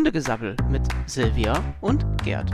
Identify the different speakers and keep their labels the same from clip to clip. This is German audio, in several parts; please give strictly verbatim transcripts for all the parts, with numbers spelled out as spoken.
Speaker 1: Hundegesabbel mit Silvia und Gerd.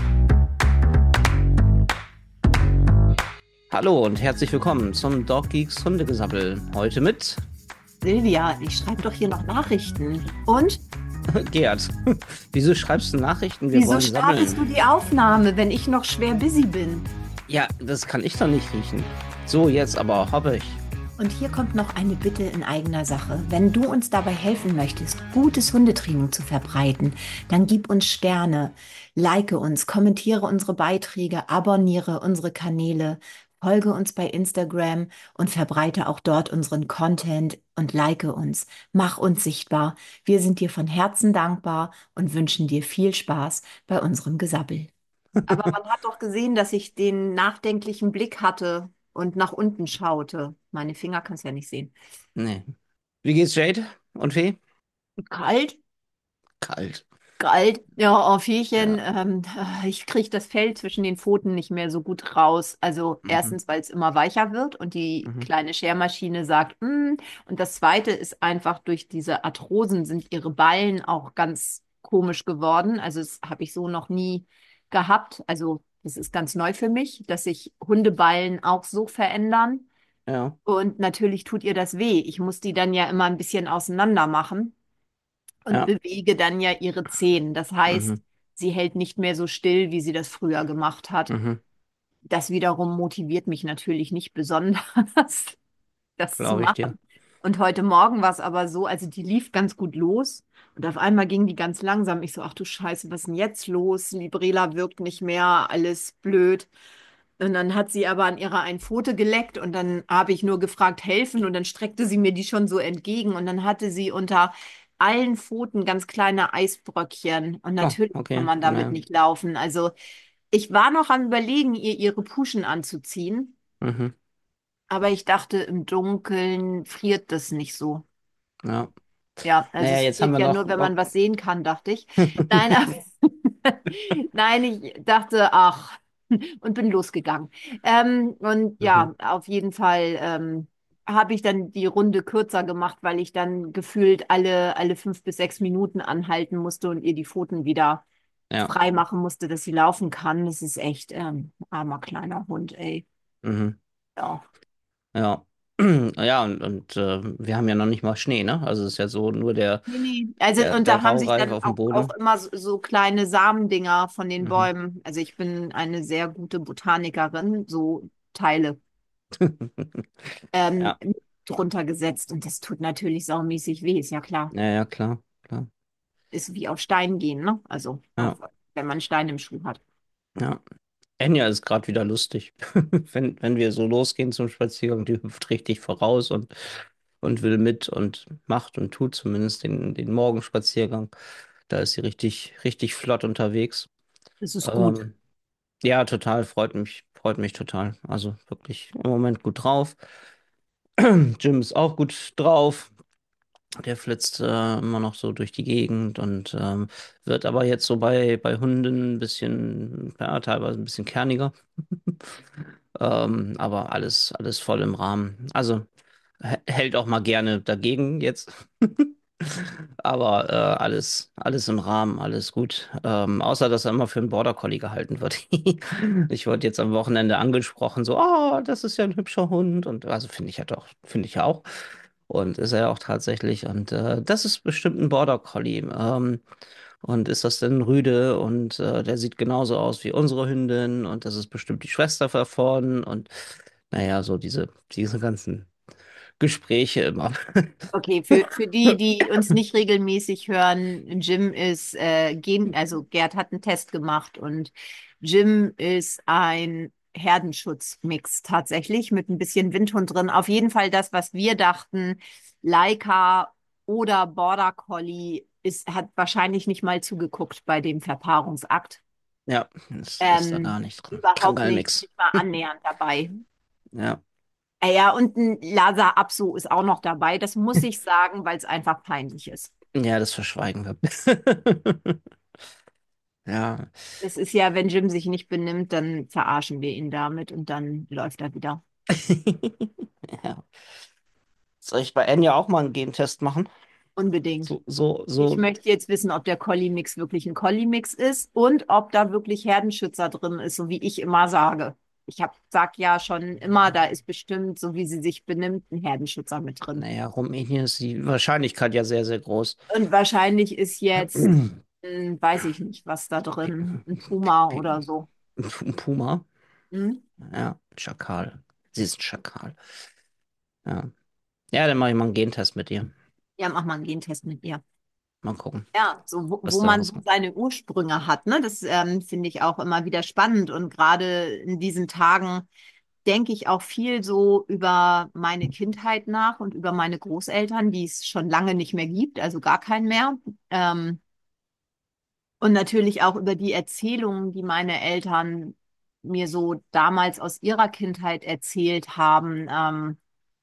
Speaker 1: Hallo und herzlich willkommen zum Dog Geeks Hundegesabbel. Heute mit
Speaker 2: Silvia, ich schreibe doch hier noch Nachrichten. Und
Speaker 1: Gerd. Wieso schreibst du Nachrichten? Wir
Speaker 2: wieso
Speaker 1: wollen
Speaker 2: startest
Speaker 1: sammeln.
Speaker 2: du die Aufnahme, wenn ich noch schwer busy bin?
Speaker 1: Ja, das kann ich doch nicht riechen. So, jetzt aber hoffe ich.
Speaker 2: Und hier kommt noch eine Bitte in eigener Sache. Wenn du uns dabei helfen möchtest, gutes Hundetraining zu verbreiten, dann gib uns Sterne, like uns, kommentiere unsere Beiträge, abonniere unsere Kanäle, folge uns bei Instagram und verbreite auch dort unseren Content und like uns. Mach uns sichtbar. Wir sind dir von Herzen dankbar und wünschen dir viel Spaß bei unserem Gesabbel. Aber man hat doch gesehen, dass ich den nachdenklichen Blick hatte und nach unten schaute. Meine Finger kannst du ja nicht sehen.
Speaker 1: Nee. Wie geht's Jade und Fee?
Speaker 2: Kalt,
Speaker 1: Kalt.
Speaker 2: kalt. Ja, oh, Fiechen,
Speaker 1: Ja.
Speaker 2: ähm, äh, ich kriege das Fell zwischen den Pfoten nicht mehr so gut raus. Also
Speaker 1: Mhm.
Speaker 2: erstens, weil es immer weicher wird und die
Speaker 1: Mhm.
Speaker 2: kleine Schermaschine sagt, mm. Und das Zweite ist einfach, durch diese Arthrosen sind ihre Ballen auch ganz komisch geworden. Also das habe ich so noch nie gehabt. Also das ist ganz neu für mich, dass sich Hundeballen auch so verändern.
Speaker 1: Ja.
Speaker 2: Und natürlich tut ihr das weh. Ich muss die dann ja immer ein bisschen auseinander machen und
Speaker 1: Ja.
Speaker 2: bewege dann ja ihre Zehen. Das heißt,
Speaker 1: Mhm.
Speaker 2: sie hält nicht mehr so still, wie sie das früher gemacht hat.
Speaker 1: Mhm.
Speaker 2: Das wiederum motiviert mich natürlich nicht besonders, das zu
Speaker 1: Glaube ich dir.
Speaker 2: machen. Und heute Morgen war es aber so, also die lief ganz gut los und auf einmal ging die ganz langsam. Ich so, ach du Scheiße, was ist denn jetzt los? Librela wirkt nicht mehr, alles blöd. Und dann hat sie aber an ihrer einen Pfote geleckt und dann habe ich nur gefragt, helfen und dann streckte sie mir die schon so entgegen und dann hatte sie unter allen Pfoten ganz kleine Eisbröckchen und
Speaker 1: Oh,
Speaker 2: natürlich kann
Speaker 1: okay.
Speaker 2: man damit
Speaker 1: Ja.
Speaker 2: nicht laufen. Also ich war noch am Überlegen, ihr ihre Puschen anzuziehen,
Speaker 1: Mhm.
Speaker 2: aber ich dachte, im Dunkeln friert das nicht so.
Speaker 1: Ja.
Speaker 2: Ja, also
Speaker 1: Naja,
Speaker 2: es
Speaker 1: jetzt haben
Speaker 2: friert
Speaker 1: wir
Speaker 2: ja
Speaker 1: noch,
Speaker 2: nur, wenn
Speaker 1: noch
Speaker 2: man was sehen kann, dachte ich. Nein, aber nein, ich dachte, ach, und bin losgegangen. Ähm, und
Speaker 1: Mhm.
Speaker 2: ja, auf jeden Fall ähm, habe ich dann die Runde kürzer gemacht, weil ich dann gefühlt alle, alle fünf bis sechs Minuten anhalten musste und ihr die Pfoten wieder
Speaker 1: Ja.
Speaker 2: frei machen musste, dass sie laufen kann. Das ist echt ähm, armer kleiner Hund, ey.
Speaker 1: Mhm.
Speaker 2: Ja.
Speaker 1: Ja. Ja, und, und äh, wir haben ja noch nicht mal Schnee, ne? Also es ist ja so nur der,
Speaker 2: Nee, nee. Also,
Speaker 1: der,
Speaker 2: und
Speaker 1: der
Speaker 2: da haben sich
Speaker 1: Raureif
Speaker 2: dann
Speaker 1: auf dem
Speaker 2: auch, auch
Speaker 1: Boden.
Speaker 2: immer so, so kleine Samendinger von den
Speaker 1: Mhm.
Speaker 2: Bäumen. Also ich bin eine sehr gute Botanikerin, so Teile ähm,
Speaker 1: Ja,
Speaker 2: drunter gesetzt. Und das tut natürlich saumäßig weh, ist ja klar.
Speaker 1: ja, ja, klar, klar.
Speaker 2: Ist wie auf Stein gehen, ne? Also,
Speaker 1: Ja,
Speaker 2: auf, wenn man Stein im Schuh hat.
Speaker 1: ja. Enya ist gerade wieder lustig. Wenn, wenn wir so losgehen zum Spaziergang, die hüpft richtig voraus und, und will mit und macht und tut zumindest den, den Morgenspaziergang. Da ist sie richtig, richtig flott unterwegs.
Speaker 2: Das ist gut.
Speaker 1: Ähm, ja, total, freut mich, freut mich total. Also wirklich im Moment gut drauf. Jim ist auch gut drauf. Der flitzt äh, immer noch so durch die Gegend und ähm, wird aber jetzt so bei, bei Hunden ein bisschen, ja, teilweise ein bisschen kerniger. Ähm, aber alles, alles voll im Rahmen. Also h- hält auch mal gerne dagegen jetzt. Aber äh, alles, alles im Rahmen, alles gut. Ähm, außer, dass er immer für einen Border Collie gehalten wird. Ich wurde jetzt am Wochenende angesprochen, so, oh, das ist ja ein hübscher Hund. Und also finde ich ja doch, finde ich ja auch. Und ist er ja auch tatsächlich. Und äh, das ist bestimmt ein Border Collie. Ähm, und ist das denn ein Rüde? Und äh, der sieht genauso aus wie unsere Hündin. Und das ist bestimmt die Schwester davon. Und naja, so diese, diese ganzen Gespräche immer.
Speaker 2: Okay, für, für die, die uns nicht regelmäßig hören, Jim ist äh, Gen, also Gerd hat einen Test gemacht und Jim ist ein Herdenschutzmix tatsächlich mit ein bisschen Windhund drin. Auf jeden Fall das, was wir dachten, Laika oder Border Collie ist, hat wahrscheinlich nicht mal zugeguckt bei dem Verpaarungsakt.
Speaker 1: Ja, das ist da gar
Speaker 2: Ähm,
Speaker 1: nicht drin.
Speaker 2: überhaupt nicht,
Speaker 1: Kangaalmix.
Speaker 2: nicht mal annähernd dabei.
Speaker 1: Ja.
Speaker 2: Äh, Ja, und ein Lhasa Apso ist auch noch dabei. Das muss ich sagen, weil es einfach peinlich ist.
Speaker 1: Ja, das verschweigen wir. Ja.
Speaker 2: Es ist ja, wenn Jim sich nicht benimmt, dann verarschen wir ihn damit und dann läuft er wieder.
Speaker 1: Ja. Soll ich bei Enya auch mal einen Gentest machen?
Speaker 2: Unbedingt.
Speaker 1: So, so,
Speaker 2: Ich
Speaker 1: so,
Speaker 2: möchte jetzt wissen, ob der Collie-Mix wirklich ein Collie-Mix ist und ob da wirklich Herdenschützer drin ist, so wie ich immer sage. Ich hab, sag ja schon immer, da ist bestimmt, so wie sie sich benimmt, ein Herdenschützer mit drin.
Speaker 1: naja, Rumänien ist die Wahrscheinlichkeit ja sehr, sehr groß.
Speaker 2: Und wahrscheinlich ist jetzt, hm, weiß ich nicht, was da drin, ein Puma oder so.
Speaker 1: Ein Puma,
Speaker 2: Hm?
Speaker 1: ja, Schakal. Sie ist ein Schakal. Ja. Ja, dann mache ich mal einen Gentest mit ihr.
Speaker 2: Ja, mach mal einen Gentest mit ihr.
Speaker 1: Mal gucken,
Speaker 2: Ja, so wo,
Speaker 1: was
Speaker 2: wo
Speaker 1: da
Speaker 2: man so
Speaker 1: rauskommt.
Speaker 2: seine Ursprünge hat, ne? Das ähm, finde ich auch immer wieder spannend. Und gerade in diesen Tagen denke ich auch viel so über meine Kindheit nach und über meine Großeltern, die es schon lange nicht mehr gibt, also gar keinen mehr. Ähm, und natürlich auch über die Erzählungen, die meine Eltern mir so damals aus ihrer Kindheit erzählt haben. Ähm,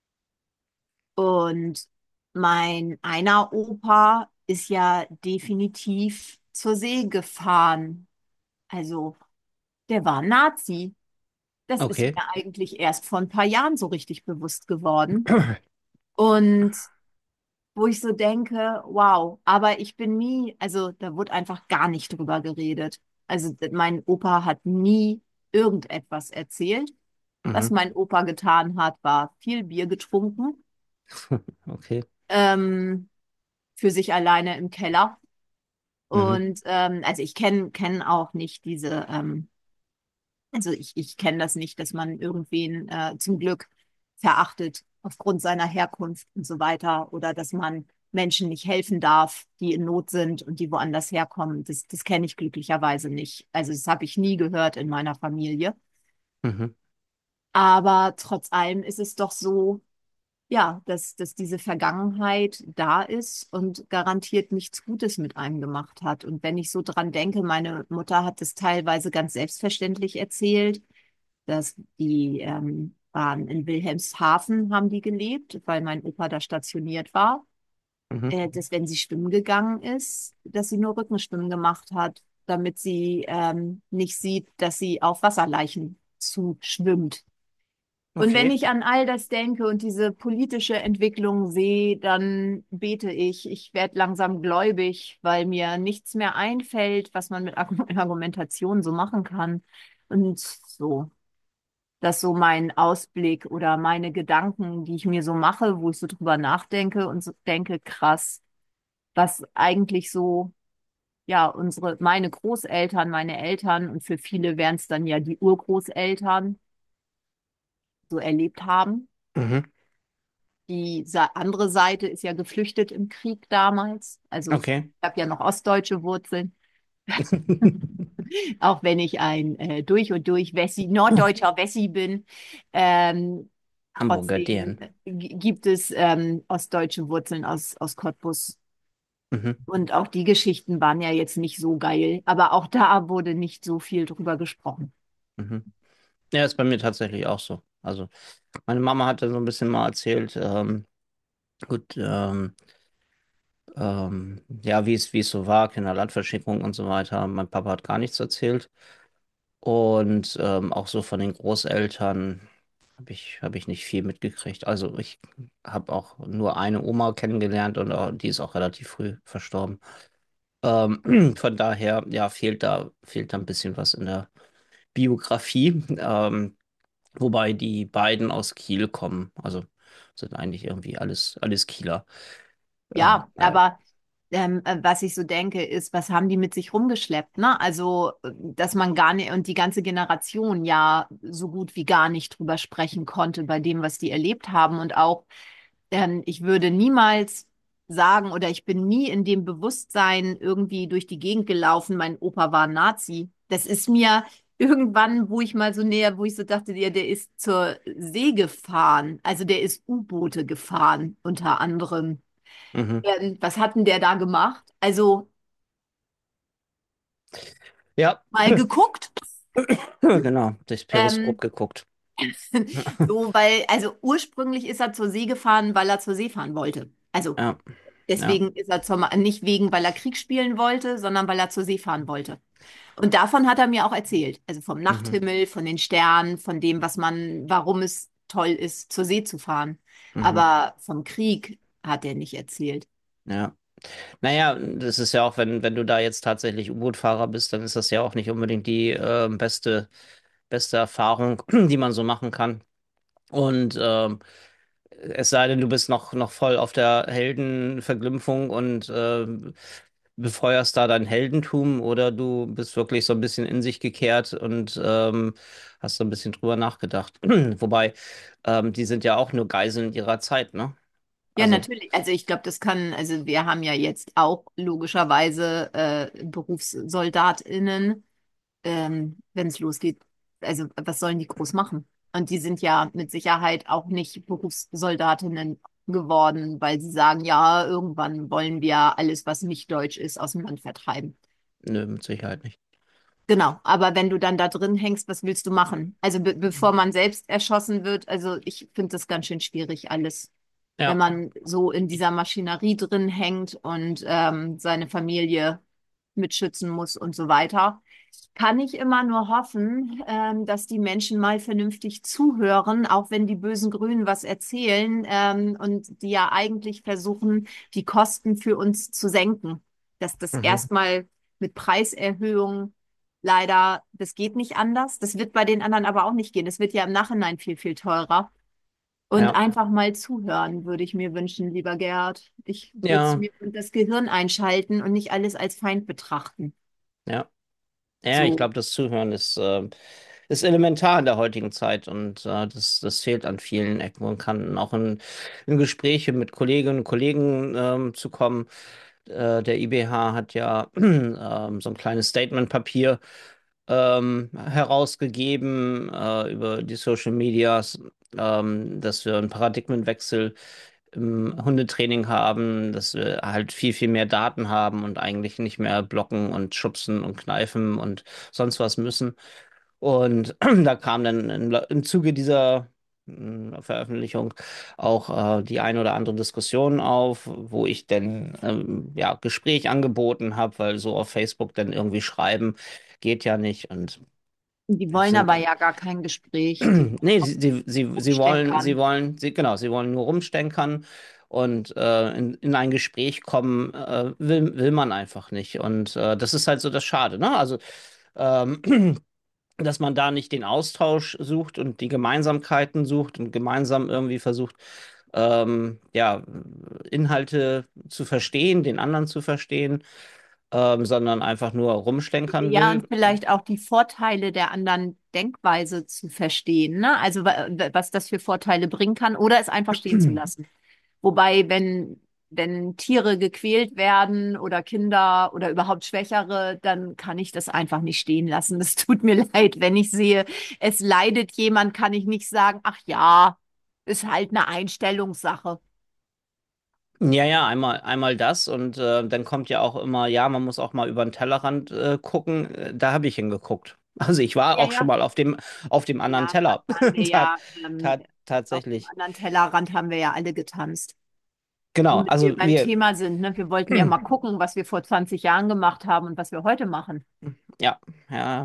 Speaker 2: und mein einer Opa ist ja definitiv zur See gefahren. Also der war Nazi. Das ist
Speaker 1: Okay.
Speaker 2: mir eigentlich erst vor ein paar Jahren so richtig bewusst geworden. Und wo ich so denke, wow, aber ich bin nie, also da wurde einfach gar nicht drüber geredet. Also mein Opa hat nie irgendetwas erzählt. Was
Speaker 1: Mhm.
Speaker 2: mein Opa getan hat, war viel Bier getrunken,
Speaker 1: Okay.
Speaker 2: ähm, für sich alleine im Keller.
Speaker 1: Mhm.
Speaker 2: Und ähm, also ich kenne kenn kenn auch nicht diese, ähm, also ich, ich kenne das nicht, dass man irgendwen äh, zum Glück verachtet aufgrund seiner Herkunft und so weiter oder dass man Menschen nicht helfen darf, die in Not sind und die woanders herkommen. Das, das kenne ich glücklicherweise nicht. Also das habe ich nie gehört in meiner Familie.
Speaker 1: Mhm.
Speaker 2: Aber trotz allem ist es doch so, ja, dass, dass diese Vergangenheit da ist und garantiert nichts Gutes mit einem gemacht hat. Und wenn ich so dran denke, meine Mutter hat es teilweise ganz selbstverständlich erzählt, dass die ähm, waren in Wilhelmshaven, haben die gelebt, weil mein Opa da stationiert war.
Speaker 1: Mhm.
Speaker 2: Äh, dass wenn sie schwimmen gegangen ist, dass sie nur Rückenschwimmen gemacht hat, damit sie ähm, nicht sieht, dass sie auf Wasserleichen zuschwimmt. Und wenn
Speaker 1: Okay.
Speaker 2: ich an all das denke und diese politische Entwicklung sehe, dann bete ich, ich werde langsam gläubig, weil mir nichts mehr einfällt, was man mit Argu- Argumentation so machen kann. Und so, das so mein Ausblick oder meine Gedanken, die ich mir so mache, wo ich so drüber nachdenke und so denke, krass, was eigentlich so, ja, unsere, meine Großeltern, meine Eltern und für viele wären es dann ja die Urgroßeltern so erlebt haben.
Speaker 1: Mhm.
Speaker 2: Die Sa- andere Seite ist ja geflüchtet im Krieg damals. Also
Speaker 1: Okay.
Speaker 2: ich habe ja noch ostdeutsche Wurzeln, auch wenn ich ein äh, durch und durch Wessi, norddeutscher Wessi bin. Ähm,
Speaker 1: Hamburger
Speaker 2: trotzdem
Speaker 1: D N.
Speaker 2: g- gibt es ähm, ostdeutsche Wurzeln aus, aus Cottbus.
Speaker 1: Mhm.
Speaker 2: Und auch die Geschichten waren ja jetzt nicht so geil, aber auch da wurde nicht so viel drüber gesprochen.
Speaker 1: Mhm. Ja, ist bei mir tatsächlich auch so. Also, meine Mama hatte so ein bisschen mal erzählt, ähm, gut, ähm, ähm, ja, wie es, wie es so war, Kinderlandverschickung und so weiter. Mein Papa hat gar nichts erzählt. Und ähm, auch so von den Großeltern habe ich, hab ich nicht viel mitgekriegt. Also ich habe auch nur eine Oma kennengelernt und auch, die ist auch relativ früh verstorben. Ähm, von daher, ja, fehlt da, fehlt da ein bisschen was in der Biografie. Ähm, wobei die beiden aus Kiel kommen. Also sind eigentlich irgendwie alles, alles Kieler. Ähm,
Speaker 2: Ja,
Speaker 1: ja.
Speaker 2: aber ähm, äh, was ich so denke, ist, was haben die mit sich rumgeschleppt, ne? Also, äh, dass man gar nicht und die ganze Generation ja so gut wie gar nicht drüber sprechen konnte bei dem, was die erlebt haben. Und auch, ähm, ich würde niemals sagen oder ich bin nie in dem Bewusstsein irgendwie durch die Gegend gelaufen, mein Opa war ein Nazi. Das ist mir irgendwann, wo ich mal so näher, wo ich so dachte, der, der ist zur See gefahren. Also der ist U-Boote gefahren, unter anderem.
Speaker 1: Mhm.
Speaker 2: Ähm, was hat denn der da gemacht? Also
Speaker 1: Ja,
Speaker 2: mal geguckt.
Speaker 1: genau, durchs
Speaker 2: Ähm,
Speaker 1: Periskop geguckt.
Speaker 2: so, weil, also ursprünglich ist er zur See gefahren, weil er zur See fahren wollte. Also
Speaker 1: Ja, ja.
Speaker 2: deswegen ist er zur, Ma- nicht wegen, weil er Krieg spielen wollte, sondern weil er zur See fahren wollte. Und davon hat er mir auch erzählt. Also vom
Speaker 1: Mhm.
Speaker 2: Nachthimmel, von den Sternen, von dem, was man, warum es toll ist, zur See zu fahren.
Speaker 1: Mhm.
Speaker 2: Aber vom Krieg hat er nicht erzählt.
Speaker 1: Ja. Naja, das ist ja auch, wenn, wenn du da jetzt tatsächlich U-Boot-Fahrer bist, dann ist das ja auch nicht unbedingt die äh, beste, beste Erfahrung, die man so machen kann. Und ähm, es sei denn, du bist noch, noch voll auf der Heldenverglimpfung und ähm, befeuerst da dein Heldentum, oder du bist wirklich so ein bisschen in sich gekehrt und ähm, hast so ein bisschen drüber nachgedacht. Wobei, ähm, die sind ja auch nur Geiseln ihrer Zeit, ne?
Speaker 2: Ja,
Speaker 1: Also,
Speaker 2: natürlich. Also ich glaube, das kann, also wir haben ja jetzt auch logischerweise äh, BerufssoldatInnen, ähm, wenn es losgeht. Also was sollen die groß machen? Und die sind ja mit Sicherheit auch nicht Berufssoldatinnen geworden, weil sie sagen, ja, irgendwann wollen wir alles, was nicht deutsch ist, aus dem Land vertreiben.
Speaker 1: nö, mit Sicherheit nicht.
Speaker 2: Genau, aber wenn du dann da drin hängst, was willst du machen? Also be bevor man selbst erschossen wird, also ich finde das ganz schön schwierig alles, wenn
Speaker 1: Ja,
Speaker 2: man so in dieser Maschinerie drin hängt und ähm, seine Familie mitschützen muss und so weiter. Kann ich immer nur hoffen, ähm, dass die Menschen mal vernünftig zuhören, auch wenn die bösen Grünen was erzählen, ähm, und die ja eigentlich versuchen, die Kosten für uns zu senken. Dass das
Speaker 1: mhm.
Speaker 2: erstmal mit Preiserhöhungen leider, das geht nicht anders. Das wird bei den anderen aber auch nicht gehen. Das wird ja im Nachhinein viel, viel teurer. Und
Speaker 1: Ja,
Speaker 2: einfach mal zuhören, würde ich mir wünschen, lieber Gerhard. Ich würde
Speaker 1: ja,
Speaker 2: mir das Gehirn einschalten und nicht alles als Feind betrachten.
Speaker 1: ja. Ja, ich
Speaker 2: So,
Speaker 1: glaube, das Zuhören ist, äh, ist elementar in der heutigen Zeit, und äh, das, das fehlt an vielen Ecken und Kanten. Auch in, in Gespräche mit Kolleginnen und Kollegen ähm, zu kommen. Äh, der I B H hat ja ähm, so ein kleines Statement-Papier ähm, herausgegeben äh, über die Social Medias, ähm, dass wir einen Paradigmenwechsel im Hundetraining haben, dass wir halt viel, viel mehr Daten haben und eigentlich nicht mehr blocken und schubsen und kneifen und sonst was müssen. Und da kam dann in, im Zuge dieser mh, Veröffentlichung auch äh, die ein oder andere Diskussion auf, wo ich dann ähm, ja Gespräch angeboten habe, weil so auf Facebook dann irgendwie schreiben geht ja nicht. Und
Speaker 2: die
Speaker 1: ich
Speaker 2: wollen aber
Speaker 1: sind
Speaker 2: ja gar kein Gespräch. Die
Speaker 1: nee, sie, sie, sie, sie wollen, sie
Speaker 2: rumstenkern.
Speaker 1: wollen, sie, genau, sie wollen nur rumstänkern und äh, in, in ein Gespräch kommen, äh, will, will man einfach nicht. Und äh, das ist halt so das Schade, ne? Also, ähm, dass man da nicht den Austausch sucht und die Gemeinsamkeiten sucht und gemeinsam irgendwie versucht, ähm, ja, Inhalte zu verstehen, den anderen zu verstehen, ähm, sondern einfach nur rumstänkern
Speaker 2: Ja,
Speaker 1: will.
Speaker 2: und vielleicht auch die Vorteile der anderen Denkweise zu verstehen, ne? Also wa- wa- was das für Vorteile bringen kann oder es einfach stehen zu lassen. Wobei, wenn, wenn Tiere gequält werden oder Kinder oder überhaupt Schwächere, dann kann ich das einfach nicht stehen lassen. Es tut mir leid, wenn ich sehe, es leidet jemand, kann ich nicht sagen, ach ja, ist halt eine Einstellungssache.
Speaker 1: Ja, ja, einmal, einmal das, und äh, dann kommt ja auch immer, ja, man muss auch mal über den Tellerrand äh, gucken. Äh, Da habe ich hingeguckt. Also ich war
Speaker 2: Ja,
Speaker 1: auch schon
Speaker 2: ja.
Speaker 1: mal auf dem, auf dem anderen
Speaker 2: Ja, da
Speaker 1: Teller.
Speaker 2: waren wir
Speaker 1: Tat,
Speaker 2: ja, ähm,
Speaker 1: tat,
Speaker 2: auf dem
Speaker 1: tatsächlich.
Speaker 2: anderen Tellerrand haben wir ja alle getanzt.
Speaker 1: Genau,
Speaker 2: Und wenn wir
Speaker 1: also
Speaker 2: beim
Speaker 1: wir,
Speaker 2: Thema sind, ne, wir wollten ja mal gucken, was wir vor zwanzig Jahren gemacht haben und was wir heute machen.
Speaker 1: ja, ja,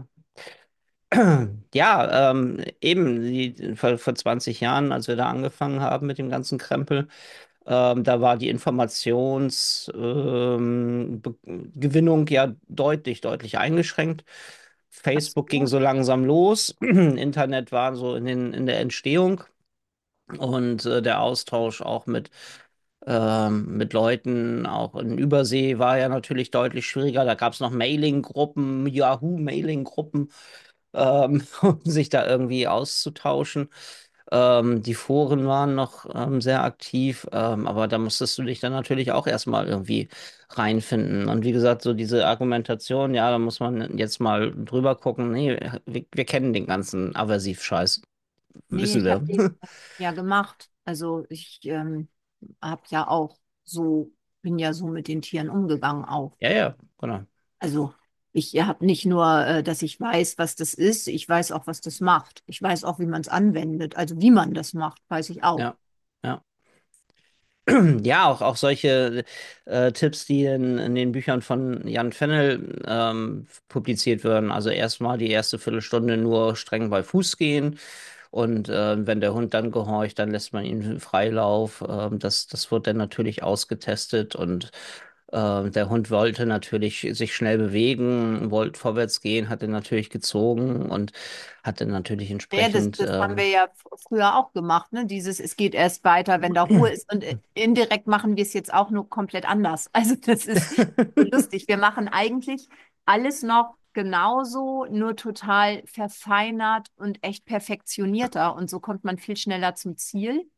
Speaker 1: ja, ähm, eben die, vor, vor zwanzig Jahren, als wir da angefangen haben mit dem ganzen Krempel, ähm, da war die Informationsgewinnung ähm, Be- Gewinnung ja deutlich, deutlich eingeschränkt. Facebook ging
Speaker 2: Absolut.
Speaker 1: so langsam los, Internet war so in den, in der Entstehung, und äh, der Austausch auch mit, ähm, mit Leuten, auch in Übersee, war ja natürlich deutlich schwieriger. Da gab es noch Mailing-Gruppen, Yahoo-Mailing-Gruppen, ähm, um sich da irgendwie auszutauschen. Ähm, die Foren waren noch ähm, sehr aktiv, ähm, aber da musstest du dich dann natürlich auch erstmal irgendwie reinfinden. Und wie gesagt, so diese Argumentation, ja, da muss man jetzt mal drüber gucken. Nee, wir, wir kennen den ganzen Aversiv-Scheiß,
Speaker 2: Nee,
Speaker 1: wissen
Speaker 2: ich habe
Speaker 1: wir.
Speaker 2: den ja gemacht. Also ich ähm, habe ja auch so, bin ja so mit den Tieren umgegangen auch.
Speaker 1: Ja, ja, genau.
Speaker 2: Also ich habe nicht nur, äh, dass ich weiß, was das ist, ich weiß auch, was das macht. Ich weiß auch, wie man es anwendet. Also wie man das macht, weiß ich auch.
Speaker 1: Ja, ja. Ja, auch, auch solche äh, Tipps, die in, in den Büchern von Jan Fennel ähm, publiziert werden. Also erstmal die erste Viertelstunde nur streng bei Fuß gehen Und äh, wenn der Hund dann gehorcht, dann lässt man ihn Freilauf. Ähm, das, das wird dann natürlich ausgetestet und äh, der Hund wollte natürlich sich schnell bewegen, wollte vorwärts gehen, hat er natürlich gezogen und hat dann natürlich
Speaker 2: Ja, das,
Speaker 1: entsprechend
Speaker 2: das haben wir
Speaker 1: ähm,
Speaker 2: ja f- früher auch gemacht, ne? Dieses, es geht erst weiter, wenn da Ruhe ist. Und äh, indirekt machen wir es jetzt auch nur komplett anders. Also das ist so lustig. Wir machen eigentlich alles noch genauso, nur total verfeinert und echt perfektionierter. Und so kommt man viel schneller zum Ziel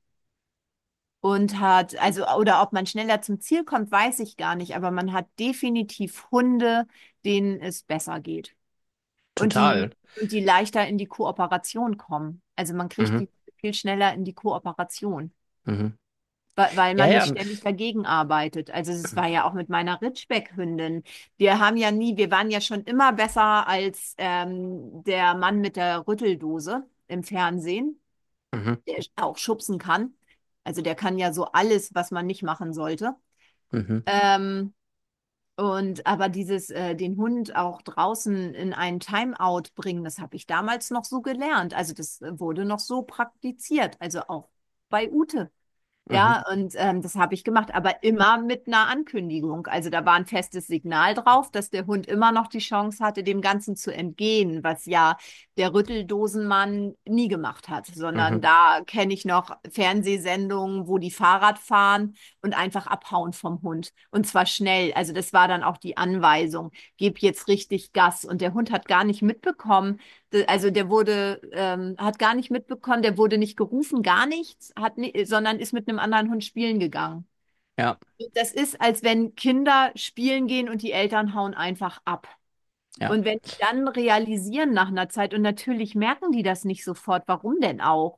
Speaker 2: und hat, also, oder ob man schneller zum Ziel kommt, weiß ich gar nicht, aber man hat definitiv Hunde, denen es besser geht und die,
Speaker 1: total.
Speaker 2: und die leichter in die Kooperation kommen. Also man kriegt
Speaker 1: Mhm,
Speaker 2: die viel schneller in die Kooperation,
Speaker 1: mhm.
Speaker 2: weil, weil
Speaker 1: Ja,
Speaker 2: man nicht
Speaker 1: ja.
Speaker 2: ständig dagegen arbeitet. Also es war ja auch mit meiner Ritschbeck-Hündin. Wir haben ja nie, wir waren ja schon immer besser als ähm, der Mann mit der Rütteldose im Fernsehen,
Speaker 1: Mhm,
Speaker 2: der auch schubsen kann. Also der kann ja so alles, was man nicht machen sollte.
Speaker 1: mhm,
Speaker 2: Ähm, Und aber dieses, äh, den Hund auch draußen in einen Timeout bringen, das habe ich damals noch so gelernt. Also das äh, wurde noch so praktiziert, also auch bei Ute.
Speaker 1: mhm.
Speaker 2: Ja, und ähm, das habe ich gemacht, aber immer mit einer Ankündigung. Also da war ein festes Signal drauf, dass der Hund immer noch die Chance hatte, dem Ganzen zu entgehen, was ja der Rütteldosenmann nie gemacht hat, sondern
Speaker 1: Mhm.
Speaker 2: da kenne ich noch Fernsehsendungen, wo die Fahrrad fahren und einfach abhauen vom Hund. Und zwar schnell. Also das war dann auch die Anweisung, gib jetzt richtig Gas. Und der Hund hat gar nicht mitbekommen, also der wurde, ähm, hat gar nicht mitbekommen, der wurde nicht gerufen, gar nichts, hat ni sondern ist mit einem anderen Hund spielen gegangen.
Speaker 1: Ja,
Speaker 2: Das ist, als wenn Kinder spielen gehen und die Eltern hauen einfach ab.
Speaker 1: ja.
Speaker 2: Und wenn die dann realisieren nach einer Zeit, und natürlich merken die das nicht sofort, warum denn auch?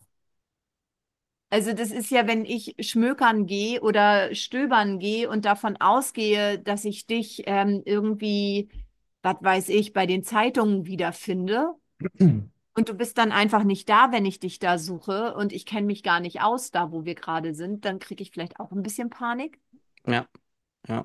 Speaker 2: Also das ist ja, wenn ich schmökern gehe oder stöbern gehe und davon ausgehe, dass ich dich ähm, irgendwie, was weiß ich, bei den Zeitungen wiederfinde. Und du bist dann einfach nicht da, wenn ich dich da suche und ich kenne mich gar nicht aus, da wo wir gerade sind, dann kriege ich vielleicht auch ein bisschen Panik.
Speaker 1: Ja, ja.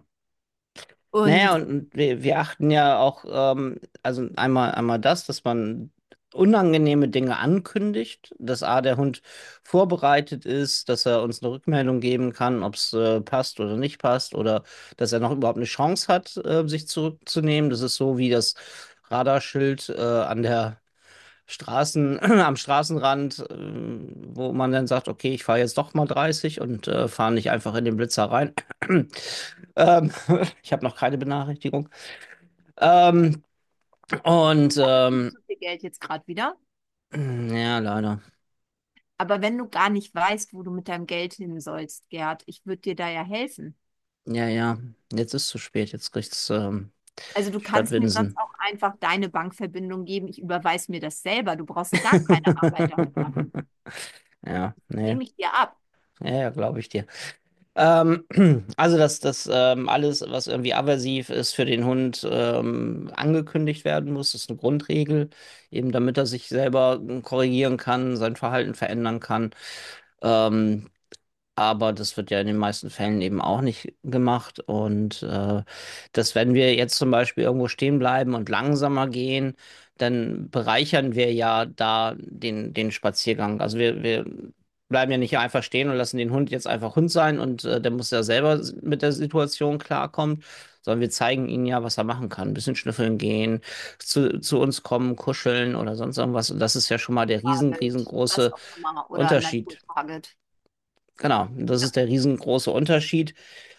Speaker 1: Naja,
Speaker 2: Und
Speaker 1: und wir, wir achten ja auch, ähm, also einmal, einmal das, dass man unangenehme Dinge ankündigt, dass A, der Hund vorbereitet ist, dass er uns eine Rückmeldung geben kann, ob es äh, passt oder nicht passt, oder dass er noch überhaupt eine Chance hat, äh, sich zurückzunehmen. Das ist so wie das Radarschild äh, an der Straßen, am Straßenrand, äh, wo man dann sagt, okay, ich fahre jetzt doch mal dreißig und äh, fahre nicht einfach in den Blitzer rein. ähm, Ich habe noch keine Benachrichtigung. Ähm, und
Speaker 2: nicht
Speaker 1: ähm,
Speaker 2: so viel Geld jetzt gerade wieder.
Speaker 1: ja, leider.
Speaker 2: Aber wenn du gar nicht weißt, wo du mit deinem Geld hin sollst, Gerd, ich würde dir da ja helfen.
Speaker 1: Ja, ja, jetzt ist zu spät. Jetzt kriegt's ähm,
Speaker 2: Also du
Speaker 1: die Stadt
Speaker 2: kannst mir sonst
Speaker 1: Winsen.
Speaker 2: auch einfach deine Bankverbindung geben. Ich überweise mir das selber. Du brauchst gar keine Arbeit damit machen.
Speaker 1: Ja, nee.
Speaker 2: Nehme ich dir ab.
Speaker 1: Ja, ja, glaube ich dir. Ähm, also, dass das ähm, alles, was irgendwie aversiv ist für den Hund, ähm, angekündigt werden muss, ist eine Grundregel, eben damit er sich selber äh, korrigieren kann, sein Verhalten verändern kann. Ähm, aber das wird ja in den meisten Fällen eben auch nicht gemacht. Und äh, dass wenn wir jetzt zum Beispiel irgendwo stehen bleiben und langsamer gehen, dann bereichern wir ja da den, den Spaziergang. Also wir, wir bleiben ja nicht einfach stehen und lassen den Hund jetzt einfach Hund sein und äh, der muss ja selber mit der Situation klarkommen, sondern wir zeigen ihm ja, was er machen kann. Ein bisschen schnüffeln gehen, zu, zu uns kommen, kuscheln oder sonst irgendwas. Und das ist ja schon mal der riesen,
Speaker 2: Target, was
Speaker 1: riesengroße
Speaker 2: auch immer. Oder
Speaker 1: Unterschied.
Speaker 2: Natur-Target.
Speaker 1: Genau, das
Speaker 2: Ja,
Speaker 1: ist der riesengroße Unterschied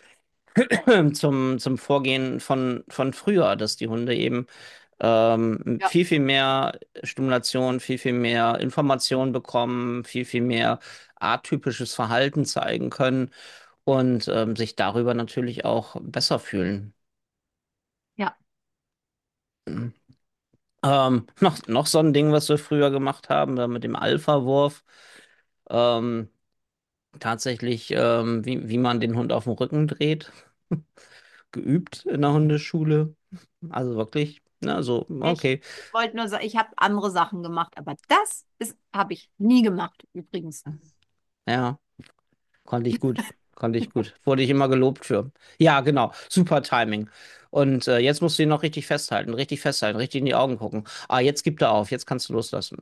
Speaker 1: zum, zum Vorgehen von, von früher, dass die Hunde eben ähm,
Speaker 2: ja,
Speaker 1: viel, viel mehr Stimulation, viel, viel mehr Information bekommen, viel, viel mehr atypisches Verhalten zeigen können und ähm, sich darüber natürlich auch besser fühlen.
Speaker 2: ja.
Speaker 1: Mhm. Ähm, noch, noch so ein Ding, was wir früher gemacht haben, äh, mit dem Alpha-Wurf. Ähm, tatsächlich, ähm, wie, wie man den Hund auf dem Rücken dreht. Geübt in der Hundeschule. Also wirklich, ne, so,
Speaker 2: Ich,
Speaker 1: okay.
Speaker 2: ich wollte nur sagen, ich habe andere Sachen gemacht, aber das ist, habe ich nie gemacht, übrigens.
Speaker 1: Ja, konnte ich gut. Konnte ich gut. Wurde ich immer gelobt für. Ja, genau. Super Timing. Und äh, jetzt musst du ihn noch richtig festhalten, richtig festhalten, richtig in die Augen gucken. Ah, jetzt gibt er auf, jetzt kannst du loslassen. Hm?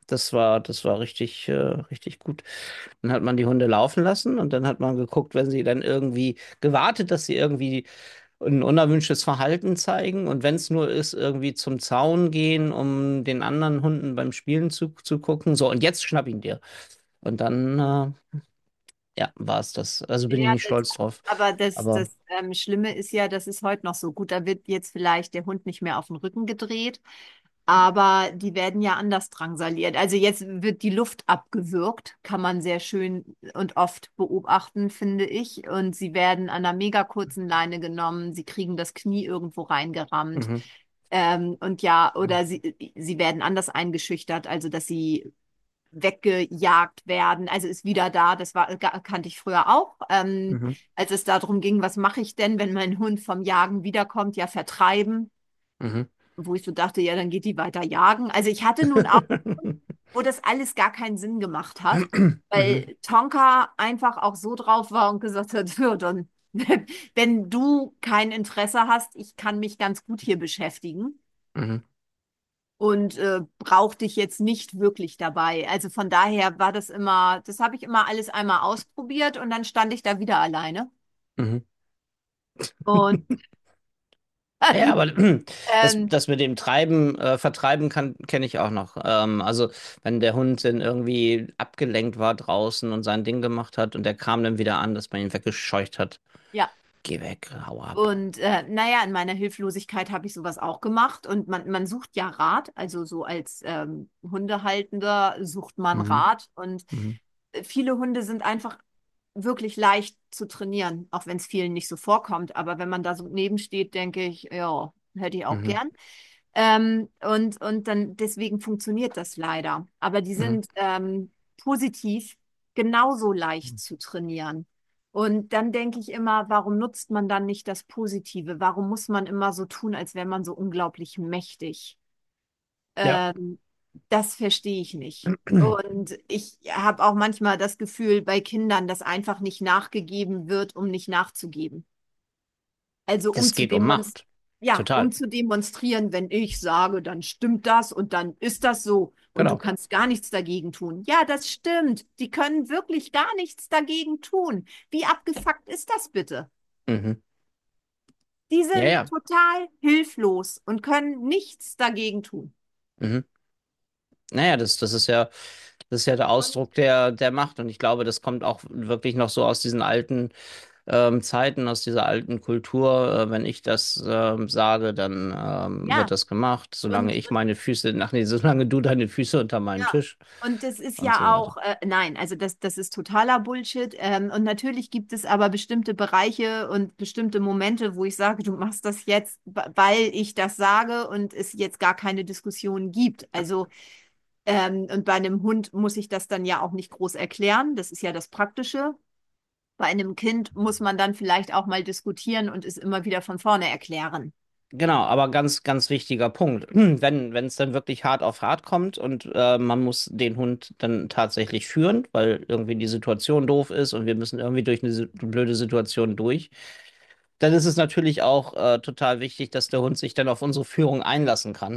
Speaker 1: Das war, das war richtig, äh, richtig gut. Dann hat man die Hunde laufen lassen und dann hat man geguckt, wenn sie dann irgendwie gewartet, dass sie irgendwie ein unerwünschtes Verhalten zeigen und wenn es nur ist, irgendwie zum Zaun gehen, um den anderen Hunden beim Spielen zu, zu gucken. So, und jetzt schnapp ihn dir. Und dann, äh, ja, war es das. Also bin ich
Speaker 2: Ja,
Speaker 1: nicht
Speaker 2: das,
Speaker 1: stolz drauf.
Speaker 2: aber das,
Speaker 1: Aber,
Speaker 2: das ähm, Schlimme ist ja, das ist heute noch so. Gut, da wird jetzt vielleicht der Hund nicht mehr auf den Rücken gedreht, aber die werden ja anders drangsaliert. Also jetzt wird die Luft abgewürgt, kann man sehr schön und oft beobachten, finde ich. Und sie werden an einer mega kurzen Leine genommen, sie kriegen das Knie irgendwo reingerammt.
Speaker 1: mhm,
Speaker 2: Ähm, und ja, oder sie, sie werden anders eingeschüchtert, also dass sie weggejagt werden. Also ist wieder da, das war, kannte ich früher auch. Ähm,
Speaker 1: mhm,
Speaker 2: als es darum ging, was mache ich denn, wenn mein Hund vom Jagen wiederkommt? Ja, vertreiben.
Speaker 1: mhm.
Speaker 2: Wo ich so dachte, ja, dann geht die weiter jagen. Also ich hatte nun auch, wo das alles gar keinen Sinn gemacht hat,
Speaker 1: Mhm,
Speaker 2: weil Tonka einfach auch so drauf war und gesagt hat, ja, dann, wenn du kein Interesse hast, ich kann mich ganz gut hier beschäftigen
Speaker 1: mhm,
Speaker 2: und äh, brauche dich jetzt nicht wirklich dabei. Also von daher war das immer, das habe ich immer alles einmal ausprobiert und dann stand ich da wieder alleine.
Speaker 1: mhm.
Speaker 2: Und
Speaker 1: Ja,
Speaker 2: ähm,
Speaker 1: aber das,
Speaker 2: ähm,
Speaker 1: das mit dem Treiben, äh, Vertreiben kann, kenne ich auch noch. Ähm, also, wenn der Hund dann irgendwie abgelenkt war draußen und sein Ding gemacht hat und der kam dann wieder an, dass man ihn weggescheucht hat.
Speaker 2: ja,
Speaker 1: Geh weg, hau ab.
Speaker 2: und äh, naja, in meiner Hilflosigkeit habe ich sowas auch gemacht und man, man sucht ja Rat, also so als ähm, Hundehaltender sucht man
Speaker 1: Mhm,
Speaker 2: Rat und
Speaker 1: mhm,
Speaker 2: viele Hunde sind einfach wirklich leicht zu trainieren, auch wenn es vielen nicht so vorkommt. Aber wenn man da so nebensteht, denke ich, ja, hätte ich auch
Speaker 1: mhm,
Speaker 2: gern. Ähm, und, und dann deswegen funktioniert das leider. Aber die
Speaker 1: mhm,
Speaker 2: sind ähm, positiv genauso leicht zu trainieren. Und dann denke ich immer, warum nutzt man dann nicht das Positive? Warum muss man immer so tun, als wäre man so unglaublich mächtig?
Speaker 1: ja.
Speaker 2: Ähm, Das verstehe ich nicht. Und ich habe auch manchmal das Gefühl bei Kindern, dass einfach nicht nachgegeben wird, um nicht nachzugeben. Also um
Speaker 1: Das
Speaker 2: zu
Speaker 1: geht um
Speaker 2: demonstrieren,
Speaker 1: Macht.
Speaker 2: ja, um
Speaker 1: Total.
Speaker 2: zu demonstrieren, wenn ich sage, dann stimmt das und dann ist das so und du
Speaker 1: Genau.
Speaker 2: kannst gar nichts dagegen tun. Ja, das stimmt. Die können wirklich gar nichts dagegen tun. Wie abgefuckt ist das bitte?
Speaker 1: Mhm.
Speaker 2: Die
Speaker 1: Ja,
Speaker 2: sind
Speaker 1: ja.
Speaker 2: total hilflos und können nichts dagegen tun.
Speaker 1: Mhm. Naja, das, das ist ja, das ist ja der
Speaker 2: Und
Speaker 1: Ausdruck der, der Macht. Und ich glaube, das kommt auch wirklich noch so aus diesen alten ähm, Zeiten, aus dieser alten Kultur. Äh, wenn ich das ähm, sage, dann ähm, wird
Speaker 2: ja,
Speaker 1: das gemacht, solange
Speaker 2: und,
Speaker 1: ich meine Füße, ach nee, solange du deine Füße unter meinen
Speaker 2: ja,
Speaker 1: Tisch
Speaker 2: und das ist
Speaker 1: und so
Speaker 2: ja
Speaker 1: weiter.
Speaker 2: auch, äh, nein, also das, das ist totaler Bullshit. Ähm, und natürlich gibt es aber bestimmte Bereiche und bestimmte Momente, wo ich sage, du machst das jetzt, wa- weil ich das sage und es jetzt gar keine Diskussion gibt. Also, ähm, und bei einem Hund muss ich das dann ja auch nicht groß erklären. Das ist ja das Praktische. Bei einem Kind muss man dann vielleicht auch mal diskutieren und es immer wieder von vorne erklären.
Speaker 1: Genau, aber ganz, ganz wichtiger Punkt. Wenn, wenn es dann wirklich hart auf hart kommt und äh, man muss den Hund dann tatsächlich führen, weil irgendwie die Situation doof ist und wir müssen irgendwie durch eine si- blöde Situation durch, dann ist es natürlich auch äh, total wichtig, dass der Hund sich dann auf unsere Führung einlassen kann.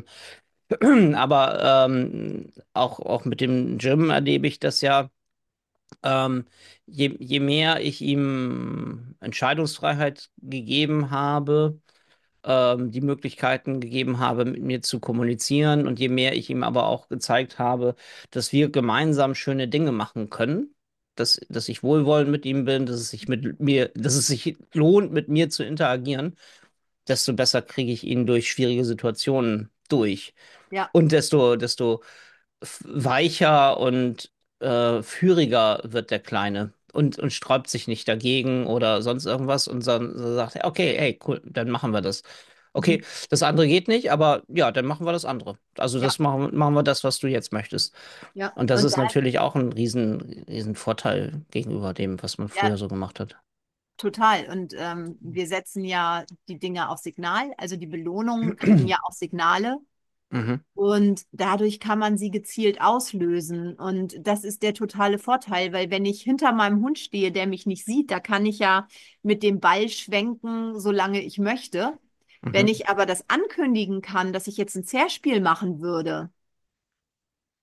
Speaker 1: Aber ähm, auch, auch mit dem Jim erlebe ich das ja. Ähm, je, je mehr ich ihm Entscheidungsfreiheit gegeben habe, ähm, die Möglichkeiten gegeben habe, mit mir zu kommunizieren und je mehr ich ihm aber auch gezeigt habe, dass wir gemeinsam schöne Dinge machen können, dass, dass ich wohlwollend mit ihm bin, dass es sich mit mir, dass es sich lohnt, mit mir zu interagieren, desto besser kriege ich ihn durch schwierige Situationen durch.
Speaker 2: Ja,
Speaker 1: Und desto, desto f- weicher und äh, führiger wird der Kleine und, und sträubt sich nicht dagegen oder sonst irgendwas und dann so sagt er, okay, hey, cool, dann machen wir das.
Speaker 2: mhm.
Speaker 1: Okay, das andere geht nicht, aber ja, dann machen wir das andere. Also
Speaker 2: Ja,
Speaker 1: das machen, machen wir das, was du jetzt möchtest.
Speaker 2: ja.
Speaker 1: Und das
Speaker 2: Und
Speaker 1: ist
Speaker 2: da
Speaker 1: natürlich auch ein riesen, riesen Vorteil gegenüber dem, was man
Speaker 2: ja,
Speaker 1: früher so gemacht hat.
Speaker 2: total. Und ähm, wir setzen ja die Dinge auf Signal. Also die Belohnungen kriegen ja auch Signale.
Speaker 1: Mhm,
Speaker 2: Und dadurch kann man sie gezielt auslösen. Und das ist der totale Vorteil, weil wenn ich hinter meinem Hund stehe, der mich nicht sieht, da kann ich ja mit dem Ball schwenken, solange ich möchte. Wenn
Speaker 1: mhm,
Speaker 2: ich aber das ankündigen kann, dass ich jetzt ein Zerspiel machen würde,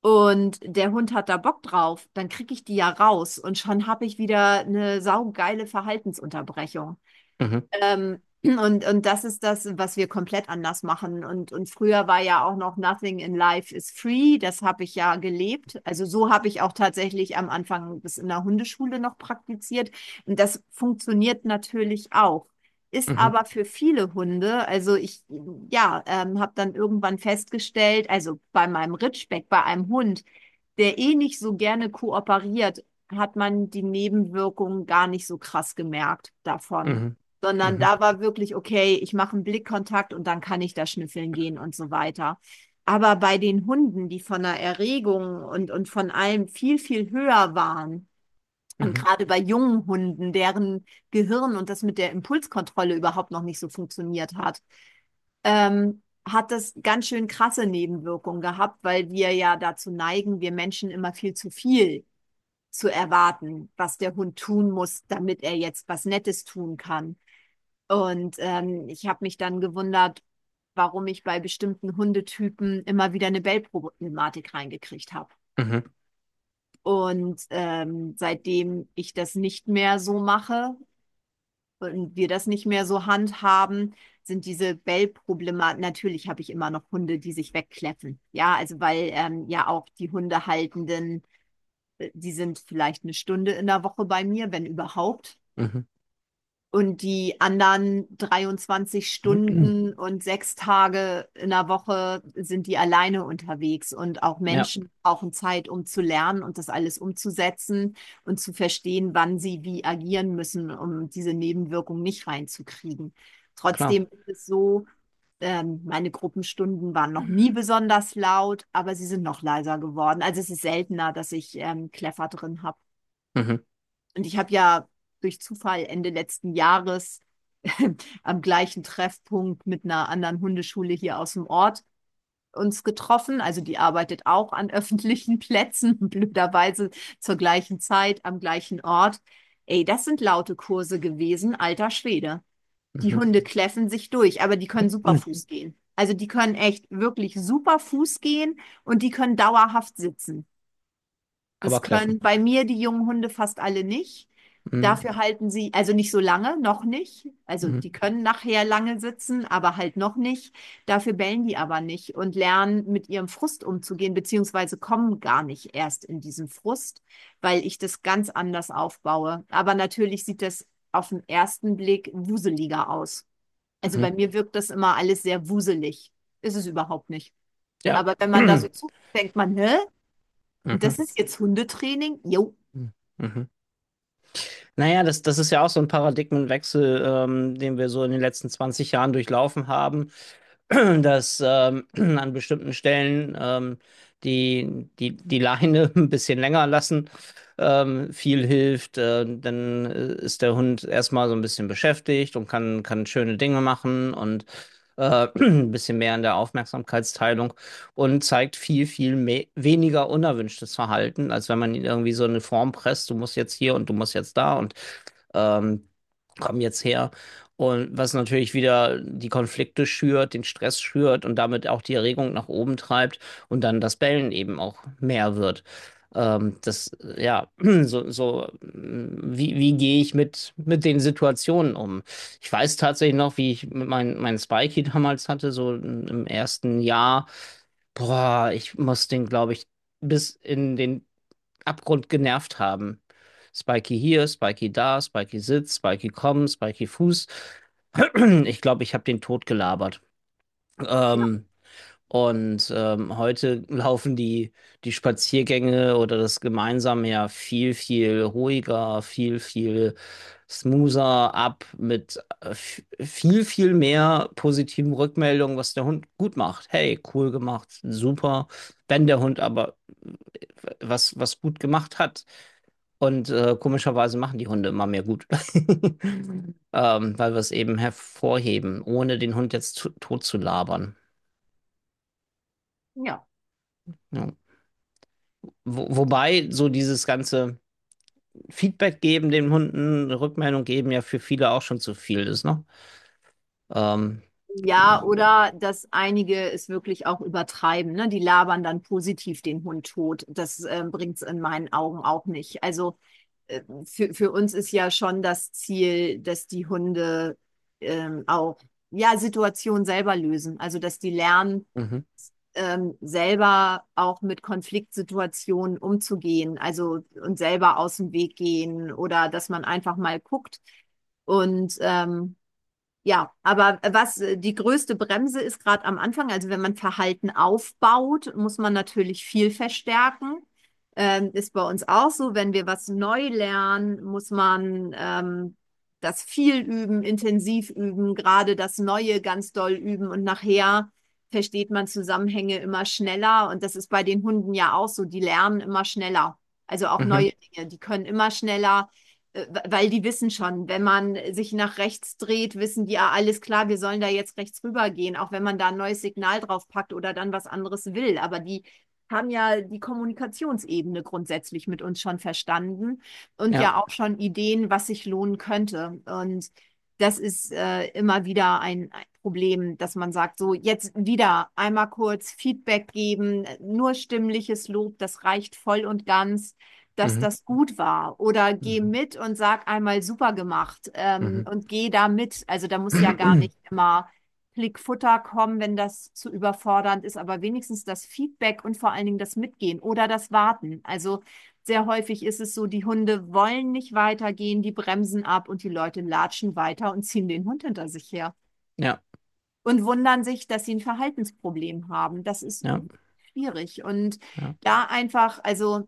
Speaker 2: und der Hund hat da Bock drauf, dann kriege ich die ja raus und schon habe ich wieder eine saugeile Verhaltensunterbrechung.
Speaker 1: Mhm.
Speaker 2: Ähm, und, und das ist das, was wir komplett anders machen. Und, und früher war ja auch noch Nothing in Life is free. Das habe ich ja gelebt. Also so habe ich auch tatsächlich am Anfang bis in der Hundeschule noch praktiziert. Und das funktioniert natürlich auch. Ist
Speaker 1: Mhm.
Speaker 2: aber für viele Hunde, also ich, ja, ähm, habe dann irgendwann festgestellt, also bei meinem Ritschbeck, bei einem Hund, der eh nicht so gerne kooperiert, hat man die Nebenwirkungen gar nicht so krass gemerkt davon,
Speaker 1: Mhm.
Speaker 2: sondern
Speaker 1: Mhm.
Speaker 2: da war wirklich, okay, ich mache einen Blickkontakt und dann kann ich da schnüffeln gehen und so weiter. Aber bei den Hunden, die von der Erregung und, und von allem viel, viel höher waren, und
Speaker 1: Mhm.
Speaker 2: gerade bei jungen Hunden, deren Gehirn und das mit der Impulskontrolle überhaupt noch nicht so funktioniert hat, ähm, hat das ganz schön krasse Nebenwirkungen gehabt, weil wir ja dazu neigen, wir Menschen immer viel zu viel zu erwarten, was der Hund tun muss, damit er jetzt was Nettes tun kann. Und ähm, ich habe mich dann gewundert, warum ich bei bestimmten Hundetypen immer wieder eine Bellproblematik reingekriegt habe.
Speaker 1: Mhm.
Speaker 2: Und ähm, seitdem ich das nicht mehr so mache und wir das nicht mehr so handhaben, sind diese Bellproblematiken, natürlich habe ich immer noch Hunde, die sich wegkläffen. Ja, also weil ähm, ja auch die Hundehaltenden, äh, die sind vielleicht eine Stunde in der Woche bei mir, wenn überhaupt.
Speaker 1: Mhm.
Speaker 2: Und die anderen dreiundzwanzig
Speaker 1: Mhm.
Speaker 2: Stunden und sechs Tage in der Woche sind die alleine unterwegs. Und auch
Speaker 1: Ja,
Speaker 2: Menschen brauchen Zeit, um zu lernen und das alles umzusetzen und zu verstehen, wann sie wie agieren müssen, um diese Nebenwirkung nicht reinzukriegen.
Speaker 1: klar.
Speaker 2: Trotzdem ist es so, ähm, meine Gruppenstunden waren noch nie besonders laut, aber sie sind noch leiser geworden. Also es ist seltener, dass ich ähm, Kläffer drin habe.
Speaker 1: Mhm.
Speaker 2: Und ich habe ja durch Zufall Ende letzten Jahres am gleichen Treffpunkt mit einer anderen Hundeschule hier aus dem Ort uns getroffen. Also die arbeitet auch an öffentlichen Plätzen, blöderweise zur gleichen Zeit am gleichen Ort. Ey, das sind laute Kurse gewesen, alter Schwede. Die
Speaker 1: Mhm.
Speaker 2: Hunde kläffen sich durch, aber die können super
Speaker 1: Mhm.
Speaker 2: Fuß gehen. Also die können echt wirklich super Fuß gehen und die können dauerhaft sitzen.
Speaker 1: Aber
Speaker 2: Das
Speaker 1: kläffen.
Speaker 2: können bei mir die jungen Hunde fast alle nicht.
Speaker 1: Mhm.
Speaker 2: Dafür halten sie, also nicht so lange, noch nicht. Also
Speaker 1: Mhm.
Speaker 2: die können nachher lange sitzen, aber halt noch nicht. Dafür bellen die aber nicht und lernen mit ihrem Frust umzugehen, beziehungsweise kommen gar nicht erst in diesen Frust, weil ich das ganz anders aufbaue. Aber natürlich sieht das auf den ersten Blick wuseliger aus. Also bei
Speaker 1: Mhm.
Speaker 2: mir wirkt das immer alles sehr wuselig. Ist es überhaupt nicht.
Speaker 1: Ja.
Speaker 2: Aber wenn man da so zuguckt, denkt man, hä? Und das
Speaker 1: Mhm.
Speaker 2: ist jetzt Hundetraining? Jo.
Speaker 1: Mhm. Naja, das, das ist ja auch so ein Paradigmenwechsel, ähm, den wir so in den letzten zwanzig Jahren durchlaufen haben, dass ähm, an bestimmten Stellen ähm, die, die, die Leine ein bisschen länger lassen ähm, viel hilft. Äh, dann äh, ist der Hund erstmal so ein bisschen beschäftigt und kann, kann schöne Dinge machen und äh, ein bisschen mehr in der Aufmerksamkeitsteilung und zeigt viel, viel mehr, weniger unerwünschtes Verhalten, als wenn man ihn irgendwie so in eine Form presst, du musst jetzt hier und du musst jetzt da und ähm, komm jetzt her. Und was natürlich wieder die Konflikte schürt, den Stress schürt und damit auch die Erregung nach oben treibt und dann das Bellen eben auch mehr wird. Ähm, das, ja, so, so, wie, wie gehe ich mit, mit den Situationen um? Ich weiß tatsächlich noch, wie ich mit mein, mein Spikey damals hatte, so im ersten Jahr. Boah, ich muss den, glaube ich, bis in den Abgrund genervt haben. Spiky hier, Spiky da, Spiky sitzt, Spiky kommt, Spiky Fuß. Ich glaube, ich habe den tot gelabert.
Speaker 2: Ja.
Speaker 1: Ähm, und ähm, heute laufen die, die Spaziergänge oder das Gemeinsame ja viel, viel ruhiger, viel, viel smoother ab mit äh, f- viel, viel mehr positiven Rückmeldungen, was der Hund gut macht. Hey, cool gemacht, super. Wenn der Hund aber was, was gut gemacht hat. Und äh, komischerweise machen die Hunde immer mehr gut. Ähm, weil wir es eben hervorheben, ohne den Hund jetzt zu, tot zu labern.
Speaker 2: Ja.
Speaker 1: Ja. Wo, wobei so dieses ganze Feedback geben den Hunden, Rückmeldung geben ja für viele auch schon zu viel ist, ne? Ähm,
Speaker 2: Ja, oder dass einige es wirklich auch übertreiben, ne? Die labern dann positiv den Hund tot. Das äh, bringt es in meinen Augen auch nicht. Also äh, für, für uns ist ja schon das Ziel, dass die Hunde ähm, auch ja, Situationen selber lösen. Also dass die lernen,
Speaker 1: Mhm.
Speaker 2: ähm, selber auch mit Konfliktsituationen umzugehen, also und selber aus dem Weg gehen oder dass man einfach mal guckt. Und ähm, ja, aber was äh, die größte Bremse ist gerade am Anfang, also wenn man Verhalten aufbaut, muss man natürlich viel verstärken. Ähm, ist bei uns auch so, wenn wir was neu lernen, muss man ähm, das viel üben, intensiv üben, gerade das Neue ganz doll üben und nachher versteht man Zusammenhänge immer schneller und das ist bei den Hunden ja auch so, die lernen immer schneller. Also auch
Speaker 1: Mhm.
Speaker 2: neue Dinge, die können immer schneller äh, weil die wissen schon, wenn man sich nach rechts dreht, wissen die, ah, alles klar, wir sollen da jetzt rechts rübergehen, auch wenn man da ein neues Signal drauf packt oder dann was anderes will. Aber die haben ja die Kommunikationsebene grundsätzlich mit uns schon verstanden und
Speaker 1: Ja.
Speaker 2: ja auch schon Ideen, was sich lohnen könnte. Und das ist äh, immer wieder ein, ein Problem, dass man sagt, so jetzt wieder einmal kurz Feedback geben, nur stimmliches Lob, das reicht voll und ganz, dass
Speaker 1: Mhm.
Speaker 2: das gut war. Oder geh
Speaker 1: Mhm.
Speaker 2: mit und sag einmal super gemacht ähm,
Speaker 1: Mhm.
Speaker 2: und geh da mit. Also da muss ja gar nicht immer Klickfutter kommen, wenn das zu überfordernd ist, aber wenigstens das Feedback und vor allen Dingen das Mitgehen oder das Warten. Also sehr häufig ist es so, die Hunde wollen nicht weitergehen, die bremsen ab und die Leute latschen weiter und ziehen den Hund hinter sich her
Speaker 1: Ja.
Speaker 2: und wundern sich, dass sie ein Verhaltensproblem haben. Das ist
Speaker 1: Ja.
Speaker 2: schwierig. Und
Speaker 1: Ja.
Speaker 2: da einfach, also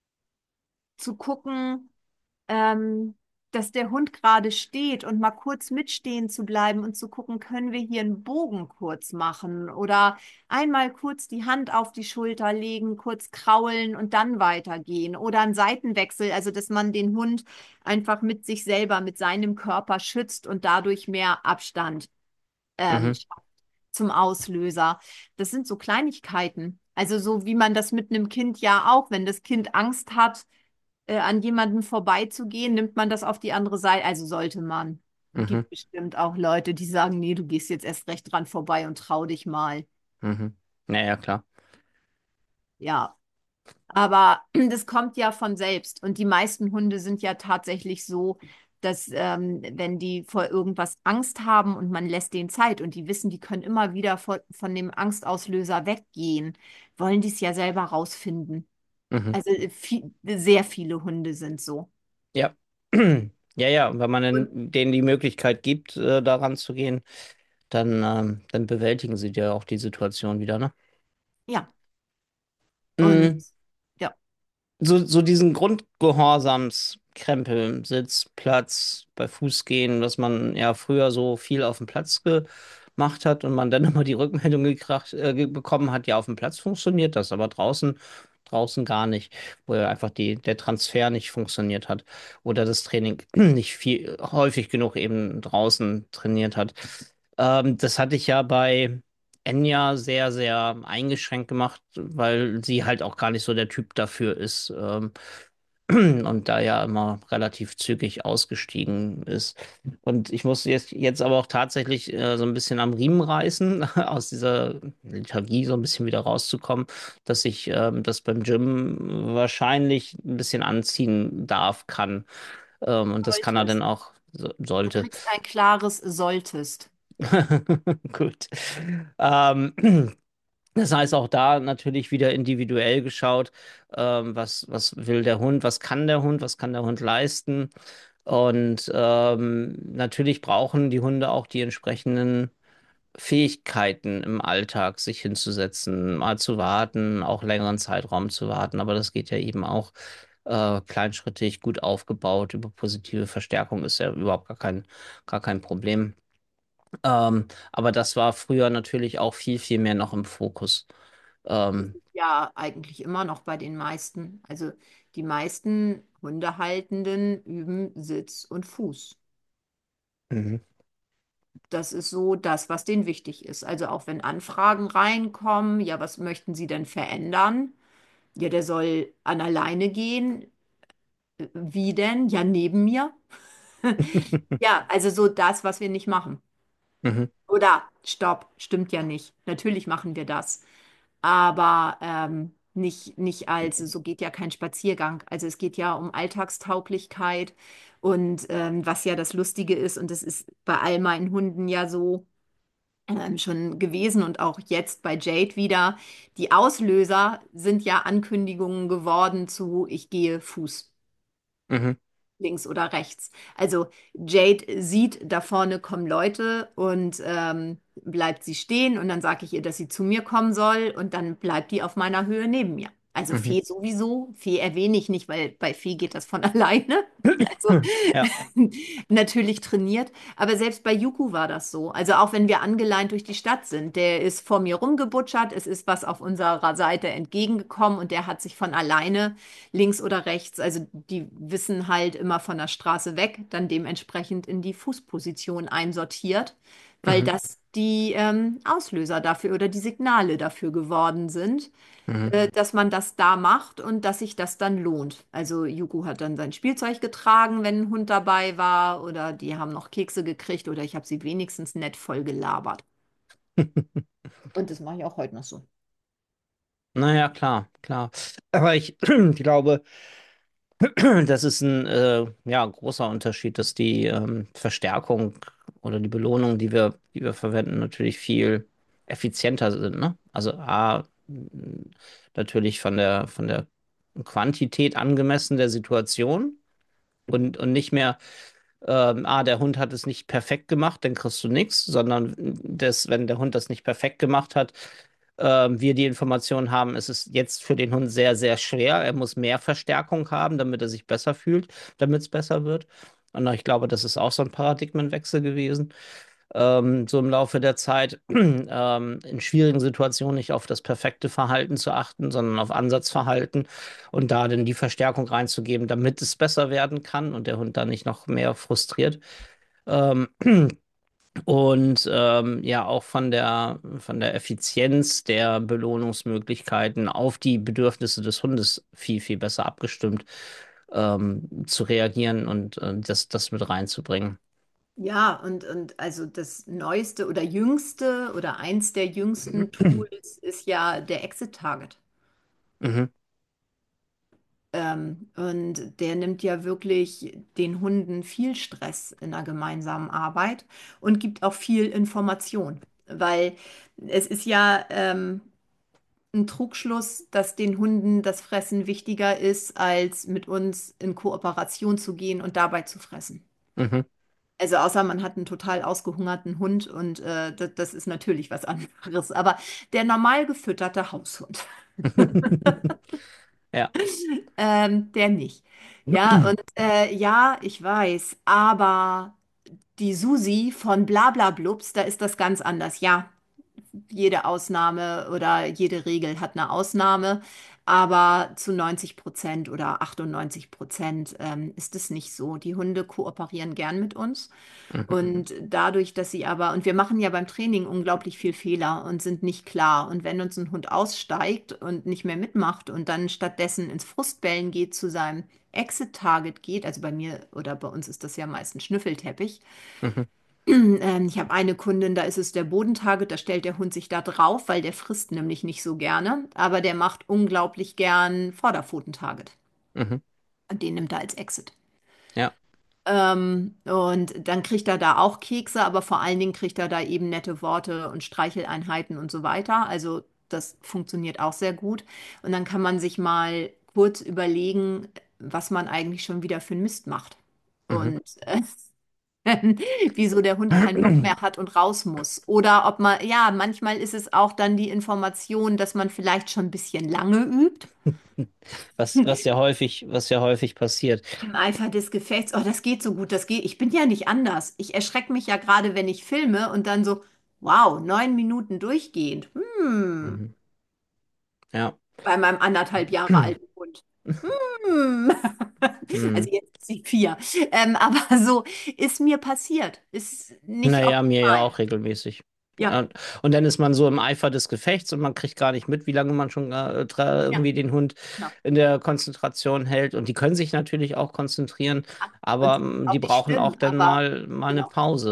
Speaker 2: zu gucken, ähm, dass der Hund gerade steht und mal kurz mitstehen zu bleiben und zu gucken, können wir hier einen Bogen kurz machen oder einmal kurz die Hand auf die Schulter legen, kurz kraulen und dann weitergehen oder einen Seitenwechsel, also dass man den Hund einfach mit sich selber, mit seinem Körper schützt und dadurch mehr Abstand ähm,
Speaker 1: Mhm.
Speaker 2: schafft zum Auslöser. Das sind so Kleinigkeiten. Also so wie man das mit einem Kind ja auch, wenn das Kind Angst hat, äh, an jemanden vorbeizugehen, nimmt man das auf die andere Seite. Also sollte man.
Speaker 1: Mhm.
Speaker 2: Gibt bestimmt auch Leute, die sagen, nee, du gehst jetzt erst recht dran vorbei und trau dich mal.
Speaker 1: Mhm. Naja, klar.
Speaker 2: Ja, aber das kommt ja von selbst. Und die meisten Hunde sind ja tatsächlich so, dass ähm, wenn die vor irgendwas Angst haben und man lässt denen Zeit und die wissen, die können immer wieder vor, von dem Angstauslöser weggehen, wollen die es ja selber rausfinden.
Speaker 1: Mhm.
Speaker 2: Also äh, viel, sehr viele Hunde sind so.
Speaker 1: Ja. Ja, ja, und wenn man
Speaker 2: Und
Speaker 1: denn- denen die Möglichkeit gibt, äh, daran zu gehen, dann, ähm, dann bewältigen sie ja auch die Situation wieder, ne?
Speaker 2: ja, und
Speaker 1: Mm,
Speaker 2: ja.
Speaker 1: So, so diesen Grundgehorsamskrempel, Sitz, Platz, bei Fußgehen, was man ja früher so viel auf dem Platz gemacht hat und man dann immer die Rückmeldung gekracht, äh, ge- bekommen hat, ja, auf dem Platz funktioniert das, aber draußen, draußen gar nicht, wo ja einfach die, der Transfer nicht funktioniert hat oder das Training nicht viel, häufig genug eben draußen trainiert hat. Ähm, das hatte ich ja bei Enya sehr, sehr eingeschränkt gemacht, weil sie halt auch gar nicht so der Typ dafür ist. Ähm, und da ja immer relativ zügig ausgestiegen ist. Und ich muss jetzt, jetzt aber auch tatsächlich äh, so ein bisschen am Riemen reißen, aus dieser Lethargie so ein bisschen wieder rauszukommen, dass ich ähm, das beim Gym wahrscheinlich ein bisschen anziehen darf, kann. Ähm, und das kann er dann
Speaker 2: Solltest.
Speaker 1: auch, so,
Speaker 2: Du
Speaker 1: sollte.
Speaker 2: kriegst ein klares solltest.
Speaker 1: Gut. Ähm, Das heißt auch da natürlich wieder individuell geschaut, ähm, was, was will der Hund, was kann der Hund, was kann der Hund leisten. Und ähm, natürlich brauchen die Hunde auch die entsprechenden Fähigkeiten im Alltag, sich hinzusetzen, mal zu warten, auch längeren Zeitraum zu warten. Aber das geht ja eben auch äh, kleinschrittig, gut aufgebaut. Über positive Verstärkung ist ja überhaupt gar kein, gar kein Problem. Ähm, aber das war früher natürlich auch viel, viel mehr noch im Fokus.
Speaker 2: Das
Speaker 1: Ähm,
Speaker 2: ist ja eigentlich immer noch bei den meisten. Also die meisten Hundehaltenden üben Sitz und Fuß.
Speaker 1: mhm,
Speaker 2: Das ist so das, was denen wichtig ist. Also auch wenn Anfragen reinkommen, ja, was möchten Sie denn verändern? Ja, der soll an alleine gehen. Äh, Wie denn? Ja, neben mir. Ja, also so das, was wir nicht machen.
Speaker 1: mhm,
Speaker 2: Oder, stopp, stimmt ja nicht. Natürlich machen wir das. Aber ähm, nicht, nicht als, so geht ja kein Spaziergang. Also es geht ja um Alltagstauglichkeit und ähm, was ja das Lustige ist, und das ist bei all meinen Hunden ja so ähm, schon gewesen und auch jetzt bei Jade wieder, die Auslöser sind ja Ankündigungen geworden zu, ich gehe Fuß
Speaker 1: Mhm.
Speaker 2: links oder rechts. Also Jade sieht, da vorne kommen Leute und ähm, bleibt sie stehen und dann sage ich ihr, dass sie zu mir kommen soll und dann bleibt die auf meiner Höhe neben mir. Also
Speaker 1: Mhm.
Speaker 2: Fee sowieso, Fee erwähne ich nicht, weil bei Fee geht das von alleine. Also
Speaker 1: Ja.
Speaker 2: natürlich trainiert, aber selbst bei Yuku war das so. Also auch wenn wir angeleint durch die Stadt sind, der ist vor mir rumgebutschert, es ist was auf unserer Seite entgegengekommen und der hat sich von alleine links oder rechts, also die wissen halt immer von der Straße weg, dann dementsprechend in die Fußposition einsortiert, weil
Speaker 1: Mhm.
Speaker 2: das die ähm, Auslöser dafür oder die Signale dafür geworden sind,
Speaker 1: Mhm.
Speaker 2: äh, dass man das da macht und dass sich das dann lohnt. Also Yuku hat dann sein Spielzeug getragen, wenn ein Hund dabei war, oder die haben noch Kekse gekriegt oder ich habe sie wenigstens nett voll gelabert. Und das mache ich auch heute noch so.
Speaker 1: Naja, klar, klar. Aber ich glaube, das ist ein äh, ja, großer Unterschied, dass die ähm, Verstärkung oder die Belohnung, die wir, die wir verwenden, natürlich viel effizienter sind, ne? Also A, m, natürlich von der, von der Quantität angemessen der Situation und, und nicht mehr, ähm, ah, der Hund hat es nicht perfekt gemacht, dann kriegst du nichts, sondern das, wenn der Hund das nicht perfekt gemacht hat, ähm, wir die Information haben, es ist jetzt für den Hund sehr, sehr schwer. Er muss mehr Verstärkung haben, damit er sich besser fühlt, damit es besser wird. Und ich glaube, das ist auch so ein Paradigmenwechsel gewesen, ähm, so im Laufe der Zeit, ähm, in schwierigen Situationen nicht auf das perfekte Verhalten zu achten, sondern auf Ansatzverhalten und da dann die Verstärkung reinzugeben, damit es besser werden kann und der Hund dann nicht noch mehr frustriert. Ähm, und ähm, ja, auch von der, von der Effizienz der Belohnungsmöglichkeiten auf die Bedürfnisse des Hundes viel, viel besser abgestimmt ähm, zu reagieren und äh, das, das mit reinzubringen.
Speaker 2: Ja, und, und also das neueste oder jüngste oder eins der jüngsten Tools ist ja der Exit Target.
Speaker 1: Mhm,
Speaker 2: Ähm, und der nimmt ja wirklich den Hunden viel Stress in der gemeinsamen Arbeit und gibt auch viel Information. Weil es ist ja ähm, ein Trugschluss, dass den Hunden das Fressen wichtiger ist, als mit uns in Kooperation zu gehen und dabei zu fressen.
Speaker 1: mhm.
Speaker 2: Also außer man hat einen total ausgehungerten Hund und äh, das, das ist natürlich was anderes. Aber der normal gefütterte Haushund,
Speaker 1: Ja.
Speaker 2: ähm, der nicht. Ja, und äh, ja, ich weiß, aber die Susi von Blablablubs, da ist das ganz anders. Ja, jede Ausnahme oder jede Regel hat eine Ausnahme, aber zu neunzig Prozent oder achtundneunzig Prozent ähm, ist es nicht so. Die Hunde kooperieren gern mit uns.
Speaker 1: Mhm,
Speaker 2: Und dadurch, dass sie aber, und wir machen ja beim Training unglaublich viel Fehler und sind nicht klar. Und wenn uns ein Hund aussteigt und nicht mehr mitmacht und dann stattdessen ins Frustbellen geht, zu seinem Exit-Target geht, also bei mir oder bei uns ist das ja meist ein Schnüffelteppich.
Speaker 1: mhm,
Speaker 2: Ähm, ich habe eine Kundin, da ist es der Bodentarget, da stellt der Hund sich da drauf, weil der frisst nämlich nicht so gerne, aber der macht unglaublich gern Vorderpfotentarget.
Speaker 1: mhm.
Speaker 2: Und den nimmt er als Exit.
Speaker 1: Ja.
Speaker 2: Ähm, und dann kriegt er da auch Kekse, aber vor allen Dingen kriegt er da eben nette Worte und Streicheleinheiten und so weiter. Also das funktioniert auch sehr gut. Und dann kann man sich mal kurz überlegen, was man eigentlich schon wieder für einen Mist macht.
Speaker 1: Mhm.
Speaker 2: Und äh, wieso der Hund keinen Bock mehr hat und raus muss. Oder ob man, ja, manchmal ist es auch dann die Information, dass man vielleicht schon ein bisschen lange übt.
Speaker 1: Was, was ja häufig, was ja häufig passiert.
Speaker 2: Im Eifer des Gefechts, oh, das geht so gut, das geht. Ich bin ja nicht anders. Ich erschrecke mich ja gerade, wenn ich filme und dann so, wow, neun Minuten durchgehend. Hm,
Speaker 1: Mhm. Ja.
Speaker 2: bei meinem anderthalb Jahre alten Hund. Hm. Also
Speaker 1: Mhm.
Speaker 2: jetzt ist sie vier. Ähm, aber so ist mir passiert. Ist nicht
Speaker 1: Naja, mir ja
Speaker 2: optimal.
Speaker 1: auch regelmäßig.
Speaker 2: Ja,
Speaker 1: Ja, und dann ist man so im Eifer des Gefechts und man kriegt gar nicht mit, wie lange man schon äh, tra-
Speaker 2: ja,
Speaker 1: irgendwie den Hund
Speaker 2: genau.
Speaker 1: in der Konzentration hält. Und die können sich natürlich auch konzentrieren,
Speaker 2: Und
Speaker 1: aber
Speaker 2: das ist
Speaker 1: ähm,
Speaker 2: auch
Speaker 1: die
Speaker 2: nicht
Speaker 1: brauchen auch
Speaker 2: schlimm,
Speaker 1: dann
Speaker 2: aber
Speaker 1: mal, mal eine
Speaker 2: genau.
Speaker 1: Pause.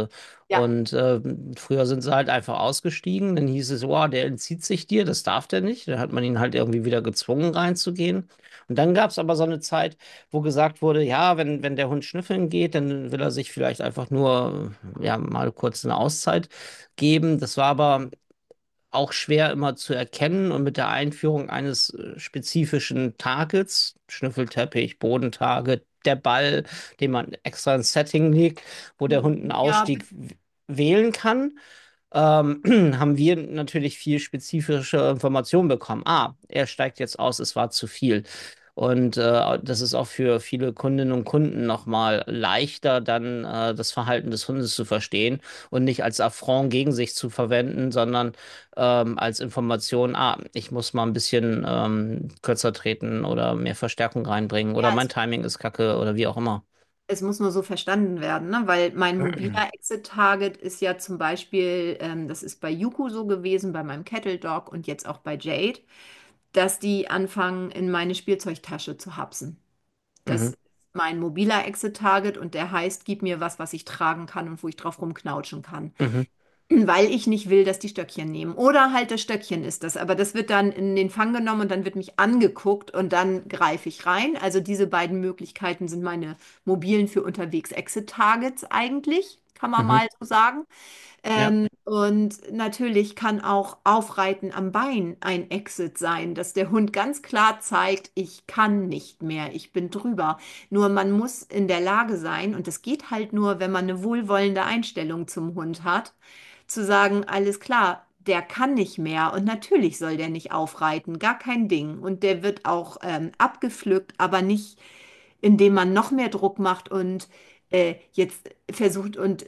Speaker 2: Ja.
Speaker 1: Und äh, früher sind sie halt einfach ausgestiegen. Dann hieß es, wow, der entzieht sich dir, das darf der nicht. Dann hat man ihn halt irgendwie wieder gezwungen reinzugehen. Und dann gab es aber so eine Zeit, wo gesagt wurde, ja, wenn, wenn der Hund schnüffeln geht, dann will er sich vielleicht einfach nur, ja, mal kurz eine Auszeit geben. Das war aber auch schwer immer zu erkennen und mit der Einführung eines äh, spezifischen Targets, Schnüffelteppich, Bodentarget, der Ball, den man extra ins Setting legt, wo der Hund einen
Speaker 2: Ja,
Speaker 1: Ausstieg w- wählen kann, ähm, haben wir natürlich viel spezifische Informationen bekommen. Ah, er steigt jetzt aus, es war zu viel. Und äh, das ist auch für viele Kundinnen und Kunden nochmal leichter, dann äh, das Verhalten des Hundes zu verstehen und nicht als Affront gegen sich zu verwenden, sondern ähm, als Information, ah, ich muss mal ein bisschen ähm, kürzer treten oder mehr Verstärkung reinbringen oder
Speaker 2: ja,
Speaker 1: mein
Speaker 2: es,
Speaker 1: Timing ist kacke oder wie auch immer.
Speaker 2: es muss nur so verstanden werden, ne? Weil mein mobiler Exit-Target ist ja zum Beispiel, ähm, das ist bei Yuko so gewesen, bei meinem Cattle Dog und jetzt auch bei Jade, dass die anfangen, in meine Spielzeugtasche zu hapsen. Das
Speaker 1: Mhm,
Speaker 2: ist mein mobiler Exit-Target und der heißt, gib mir was, was ich tragen kann und wo ich drauf rumknautschen kann.
Speaker 1: mhm,
Speaker 2: Weil ich nicht will, dass die Stöckchen nehmen. Oder halt das Stöckchen ist das. Aber das wird dann in den Fang genommen und dann wird mich angeguckt und dann greife ich rein. Also diese beiden Möglichkeiten sind meine mobilen für unterwegs Exit-Targets eigentlich, kann man
Speaker 1: mhm,
Speaker 2: mal so sagen.
Speaker 1: ja.
Speaker 2: Ähm, und natürlich kann auch Aufreiten am Bein ein Exit sein, dass der Hund ganz klar zeigt, ich kann nicht mehr, ich bin drüber. Nur man muss in der Lage sein, und das geht halt nur, wenn man eine wohlwollende Einstellung zum Hund hat, zu sagen, alles klar, der kann nicht mehr und natürlich soll der nicht aufreiten, gar kein Ding. Und der wird auch ähm, abgepflückt, aber nicht, indem man noch mehr Druck macht und äh, jetzt versucht und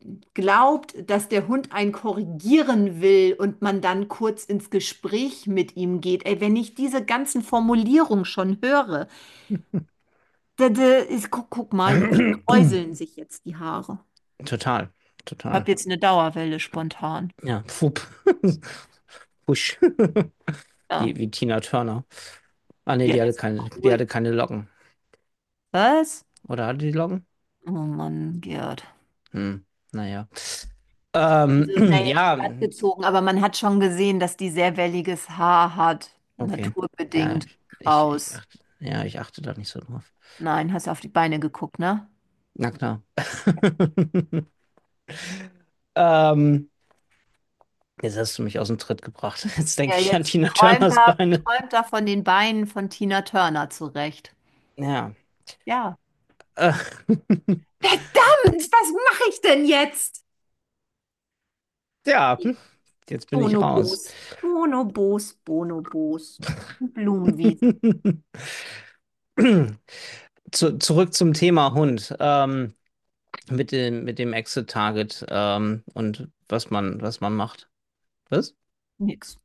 Speaker 2: glaubt, dass der Hund einen korrigieren will und man dann kurz ins Gespräch mit ihm geht. Ey, wenn ich diese ganzen Formulierungen schon höre, da, da ist, guck, guck mal, mir kräuseln sich jetzt die Haare.
Speaker 1: Total,
Speaker 2: Ich
Speaker 1: total.
Speaker 2: habe jetzt eine Dauerwelle spontan.
Speaker 1: Ja, Fupp. Husch.
Speaker 2: Ja,
Speaker 1: Wie, wie Tina Turner. Ah, nee,
Speaker 2: ja,
Speaker 1: die hatte
Speaker 2: ist
Speaker 1: keine, die
Speaker 2: cool.
Speaker 1: hatte keine Locken.
Speaker 2: Was?
Speaker 1: Oder hatte die Locken?
Speaker 2: Oh Mann, Gerd.
Speaker 1: Hm, naja. Ähm,
Speaker 2: Also, naja, nicht
Speaker 1: ja,
Speaker 2: glatt gezogen, aber man hat schon gesehen, dass die sehr welliges Haar hat.
Speaker 1: okay. Ja,
Speaker 2: Naturbedingt
Speaker 1: ich, ich
Speaker 2: kraus.
Speaker 1: achte, ja, ich achte da nicht so drauf.
Speaker 2: Nein, hast du auf die Beine geguckt, ne?
Speaker 1: Na klar. Ähm, jetzt hast du mich aus dem Tritt gebracht. Jetzt denke
Speaker 2: Ja,
Speaker 1: ich an
Speaker 2: jetzt
Speaker 1: Tina
Speaker 2: träumt
Speaker 1: Turners
Speaker 2: er,
Speaker 1: Beine.
Speaker 2: träumt er von den Beinen von Tina Turner zurecht.
Speaker 1: Ja.
Speaker 2: Ja.
Speaker 1: Äh,
Speaker 2: Verdammt, was mache ich denn jetzt?
Speaker 1: ja, hm, jetzt bin ich raus.
Speaker 2: Bonobos, Bonobos, Bonobos. Blumenwiese.
Speaker 1: Zu, zurück zum Thema Hund. Ähm, mit dem, mit dem Exit-Target ähm, und was man, was man macht. Was?
Speaker 2: Nix.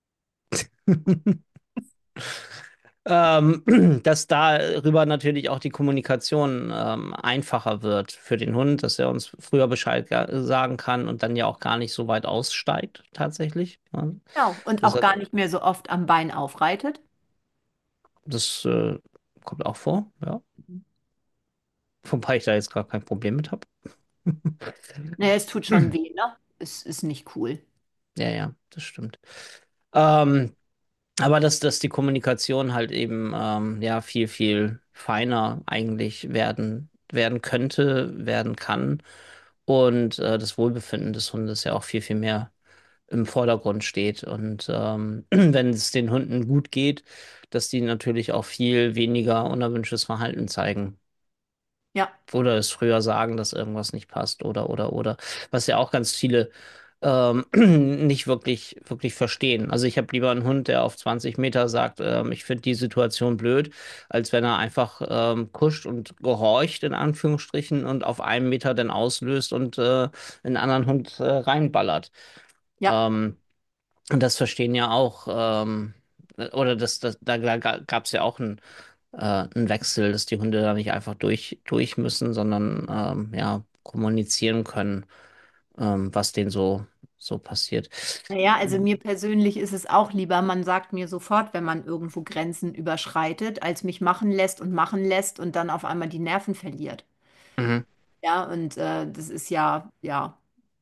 Speaker 1: Ähm, dass darüber natürlich auch die Kommunikation ähm, einfacher wird für den Hund, dass er uns früher Bescheid ga- sagen kann und dann ja auch gar nicht so weit aussteigt, tatsächlich. Ja.
Speaker 2: Ja, und
Speaker 1: Das,
Speaker 2: auch
Speaker 1: äh,
Speaker 2: gar nicht mehr so oft am Bein aufreitet.
Speaker 1: das äh, kommt auch vor, ja. Wobei ich da jetzt gar kein Problem mit habe.
Speaker 2: Ne, es tut schon weh, ne? Es ist nicht cool.
Speaker 1: Ja, ja, das stimmt. Ähm, Aber dass, dass die Kommunikation halt eben ähm, ja viel, viel feiner eigentlich werden, werden könnte, werden kann. Und äh, das Wohlbefinden des Hundes ja auch viel, viel mehr im Vordergrund steht. Und ähm, wenn es den Hunden gut geht, dass die natürlich auch viel weniger unerwünschtes Verhalten zeigen.
Speaker 2: Ja,
Speaker 1: Oder es früher sagen, dass irgendwas nicht passt oder oder oder. Was ja auch ganz viele ähm, nicht wirklich, wirklich verstehen. Also ich habe lieber einen Hund, der auf zwanzig Meter sagt, ähm, ich finde die Situation blöd, als wenn er einfach ähm, kuscht und gehorcht, in Anführungsstrichen, und auf einem Meter dann auslöst und äh, einen anderen Hund äh, reinballert.
Speaker 2: ja.
Speaker 1: Ähm, und das verstehen ja auch, ähm, oder das, das, da, da gab es ja auch einen, äh, einen Wechsel, dass die Hunde da nicht einfach durch, durch müssen, sondern ähm, ja, kommunizieren können, ähm, was denen so, so passiert.
Speaker 2: Naja, also mir persönlich ist es auch lieber, man sagt mir sofort, wenn man irgendwo Grenzen überschreitet, als mich machen lässt und machen lässt und dann auf einmal die Nerven verliert.
Speaker 1: Mhm.
Speaker 2: Ja, und äh, das ist ja, ja.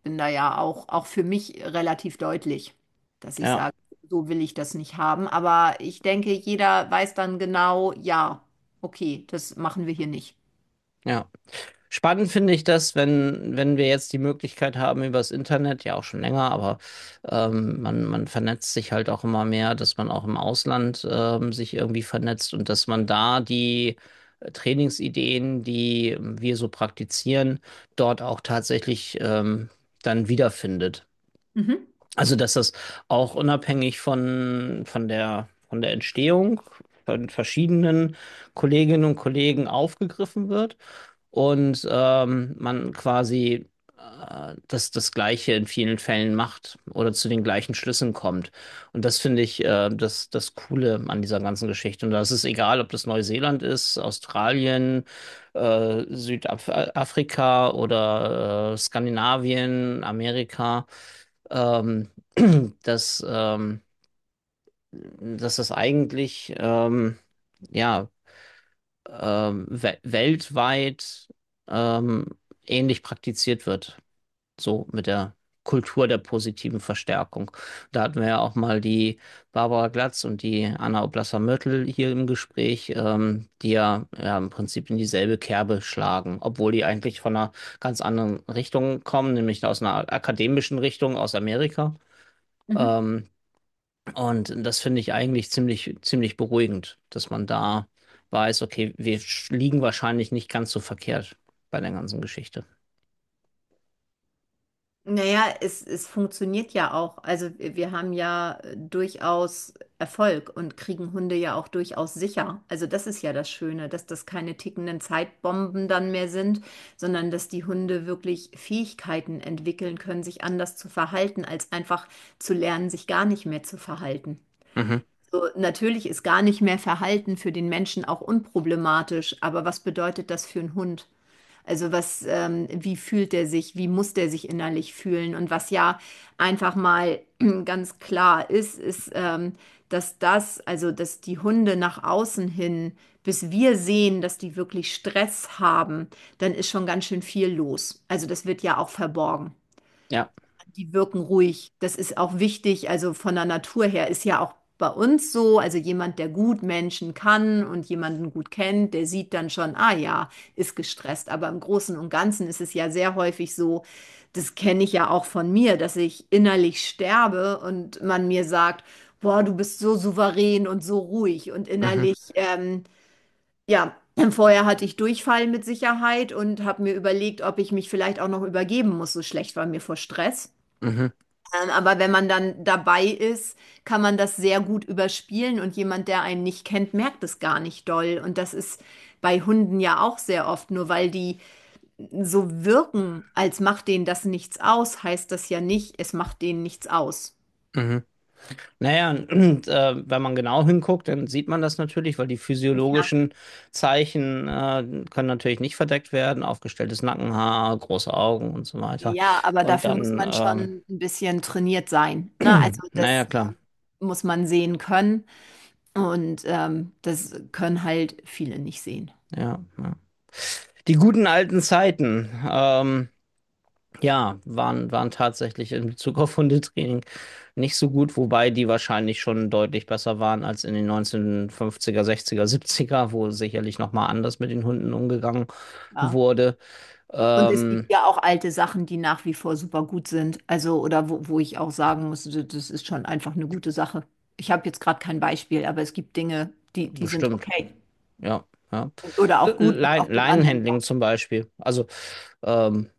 Speaker 2: bin da ja auch, auch für mich relativ deutlich, dass ich
Speaker 1: Ja,
Speaker 2: sage, so will ich das nicht haben. Aber ich denke, jeder weiß dann genau, ja, okay, das machen wir hier nicht.
Speaker 1: ja. Spannend finde ich das, wenn, wenn wir jetzt die Möglichkeit haben über das Internet, ja auch schon länger, aber ähm, man, man vernetzt sich halt auch immer mehr, dass man auch im Ausland ähm, sich irgendwie vernetzt und dass man da die äh, Trainingsideen, die wir so praktizieren, dort auch tatsächlich ähm, dann wiederfindet.
Speaker 2: Mhm.
Speaker 1: Also, dass das auch unabhängig von, von der, von der Entstehung von verschiedenen Kolleginnen und Kollegen aufgegriffen wird und ähm, man quasi äh, das, das Gleiche in vielen Fällen macht oder zu den gleichen Schlüssen kommt. Und das finde ich äh, das, das Coole an dieser ganzen Geschichte. Und das ist egal, ob das Neuseeland ist, Australien, äh, Südafrika oder äh, Skandinavien, Amerika, ähm, dass, ähm, dass das eigentlich ähm, ja ähm, we weltweit ähm, ähnlich praktiziert wird. So mit der Kultur der positiven Verstärkung. Da hatten wir ja auch mal die Barbara Glatz und die Anna Oblasser-Mörtel hier im Gespräch, ähm, die ja, ja im Prinzip in dieselbe Kerbe schlagen, obwohl die eigentlich von einer ganz anderen Richtung kommen, nämlich aus einer akademischen Richtung aus Amerika.
Speaker 2: Mhm.
Speaker 1: Ähm, und das finde ich eigentlich ziemlich, ziemlich beruhigend, dass man da weiß, okay, wir sch- liegen wahrscheinlich nicht ganz so verkehrt bei der ganzen Geschichte.
Speaker 2: Naja, es, es funktioniert ja auch. Also wir haben ja äh, durchaus Erfolg und kriegen Hunde ja auch durchaus sicher. Also das ist ja das Schöne, dass das keine tickenden Zeitbomben dann mehr sind, sondern dass die Hunde wirklich Fähigkeiten entwickeln können, sich anders zu verhalten, als einfach zu lernen, sich gar nicht mehr zu verhalten.
Speaker 1: Mhm,
Speaker 2: So, natürlich ist gar nicht mehr Verhalten für den Menschen auch unproblematisch, aber was bedeutet das für einen Hund? Also was, ähm, wie fühlt er sich, wie muss der sich innerlich fühlen? Und was ja einfach mal ganz klar ist, ist, ähm, dass das, also dass die Hunde nach außen hin, bis wir sehen, dass die wirklich Stress haben, dann ist schon ganz schön viel los. Also das wird ja auch verborgen.
Speaker 1: ja.
Speaker 2: Die wirken ruhig. Das ist auch wichtig. Also von der Natur her ist ja auch bei uns so. Also jemand, der gut Menschen kann und jemanden gut kennt, der sieht dann schon, ah ja, ist gestresst. Aber im Großen und Ganzen ist es ja sehr häufig so, das kenne ich ja auch von mir, dass ich innerlich sterbe und man mir sagt, boah, du bist so souverän und so ruhig und
Speaker 1: Mhm,
Speaker 2: innerlich, ähm, ja, vorher hatte ich Durchfall mit Sicherheit und habe mir überlegt, ob ich mich vielleicht auch noch übergeben muss. So schlecht war mir vor Stress.
Speaker 1: mhm,
Speaker 2: Ähm, aber wenn man dann dabei ist, kann man das sehr gut überspielen und jemand, der einen nicht kennt, merkt es gar nicht doll. Und das ist bei Hunden ja auch sehr oft, nur weil die so wirken, als macht denen das nichts aus, heißt das ja nicht, es macht denen nichts aus.
Speaker 1: mhm. Naja, und äh, wenn man genau hinguckt, dann sieht man das natürlich, weil die
Speaker 2: Ja.
Speaker 1: physiologischen Zeichen äh, können natürlich nicht verdeckt werden. Aufgestelltes Nackenhaar, große Augen und so weiter.
Speaker 2: Ja, aber
Speaker 1: Und
Speaker 2: dafür muss
Speaker 1: dann,
Speaker 2: man
Speaker 1: ähm,
Speaker 2: schon ein bisschen trainiert sein. Ne? Also
Speaker 1: naja,
Speaker 2: das
Speaker 1: klar.
Speaker 2: muss man sehen können und ähm, das können halt viele nicht sehen.
Speaker 1: Ja, ja. Die guten alten Zeiten. Ähm, Ja, waren, waren tatsächlich in Bezug auf Hundetraining nicht so gut, wobei die wahrscheinlich schon deutlich besser waren als in den neunzehnhundertfünfziger, sechziger, siebziger, wo sicherlich nochmal anders mit den Hunden umgegangen
Speaker 2: Ja.
Speaker 1: wurde.
Speaker 2: Und es gibt
Speaker 1: Ähm,
Speaker 2: ja auch alte Sachen, die nach wie vor super gut sind. Also, oder wo, wo ich auch sagen muss, das das ist schon einfach eine gute Sache. Ich habe jetzt gerade kein Beispiel, aber es gibt Dinge, die, die sind
Speaker 1: bestimmt,
Speaker 2: okay.
Speaker 1: ja, ja.
Speaker 2: Oder auch gut und
Speaker 1: Lein
Speaker 2: auch mit anderen
Speaker 1: Leinenhandling
Speaker 2: Sachen.
Speaker 1: zum Beispiel. Also ähm,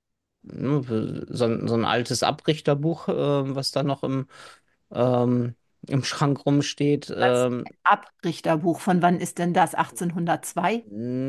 Speaker 1: ne, so, ein- so ein altes Abrichterbuch, äh, was da noch im, ähm, im Schrank rumsteht.
Speaker 2: Das
Speaker 1: Ähm,
Speaker 2: Abrichterbuch, von wann ist denn das? achtzehnhundertzwei?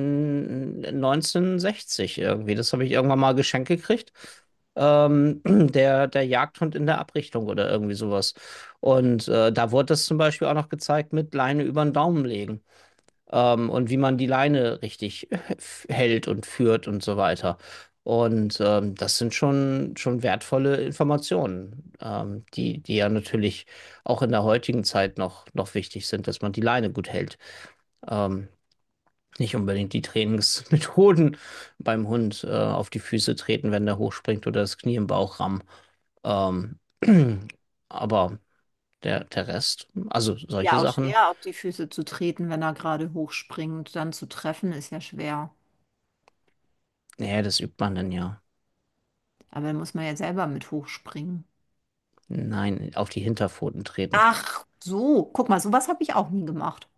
Speaker 1: neunzehnhundertsechzig irgendwie. Das habe ich irgendwann mal geschenkt gekriegt. Ähm, der, der Jagdhund in der Abrichtung oder irgendwie sowas. Und äh, da wurde das zum Beispiel auch noch gezeigt mit Leine über den Daumen legen. Ähm, und wie man die Leine richtig hält und führt und so weiter. Und ähm, das sind schon, schon wertvolle Informationen, ähm, die, die ja natürlich auch in der heutigen Zeit noch, noch wichtig sind, dass man die Leine gut hält. Ähm, nicht unbedingt die Trainingsmethoden beim Hund äh, auf die Füße treten, wenn der hochspringt oder das Knie im Bauch rammen. Ähm, aber der, der Rest, also solche
Speaker 2: Ja, auch
Speaker 1: Sachen,
Speaker 2: schwer auf die Füße zu treten, wenn er gerade hochspringt. Dann zu treffen ist ja schwer.
Speaker 1: nee, das übt man dann ja.
Speaker 2: Aber dann muss man ja selber mit hochspringen.
Speaker 1: Nein, auf die Hinterpfoten treten.
Speaker 2: Ach so, guck mal, sowas habe ich auch nie gemacht.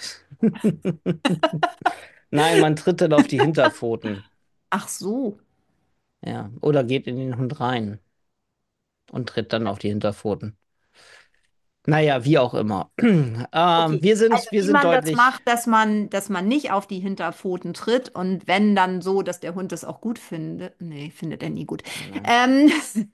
Speaker 1: Nein, man tritt dann auf die Hinterpfoten.
Speaker 2: Ach so.
Speaker 1: Ja, oder geht in den Hund rein und tritt dann auf die Hinterpfoten. Naja, wie auch immer. Ähm,
Speaker 2: Okay,
Speaker 1: wir
Speaker 2: also
Speaker 1: sind, wir
Speaker 2: wie
Speaker 1: sind
Speaker 2: man das
Speaker 1: deutlich.
Speaker 2: macht, dass man, dass man nicht auf die Hinterpfoten tritt und wenn dann so, dass der Hund das auch gut findet. Nee, findet er nie gut.
Speaker 1: Nein.
Speaker 2: Ähm,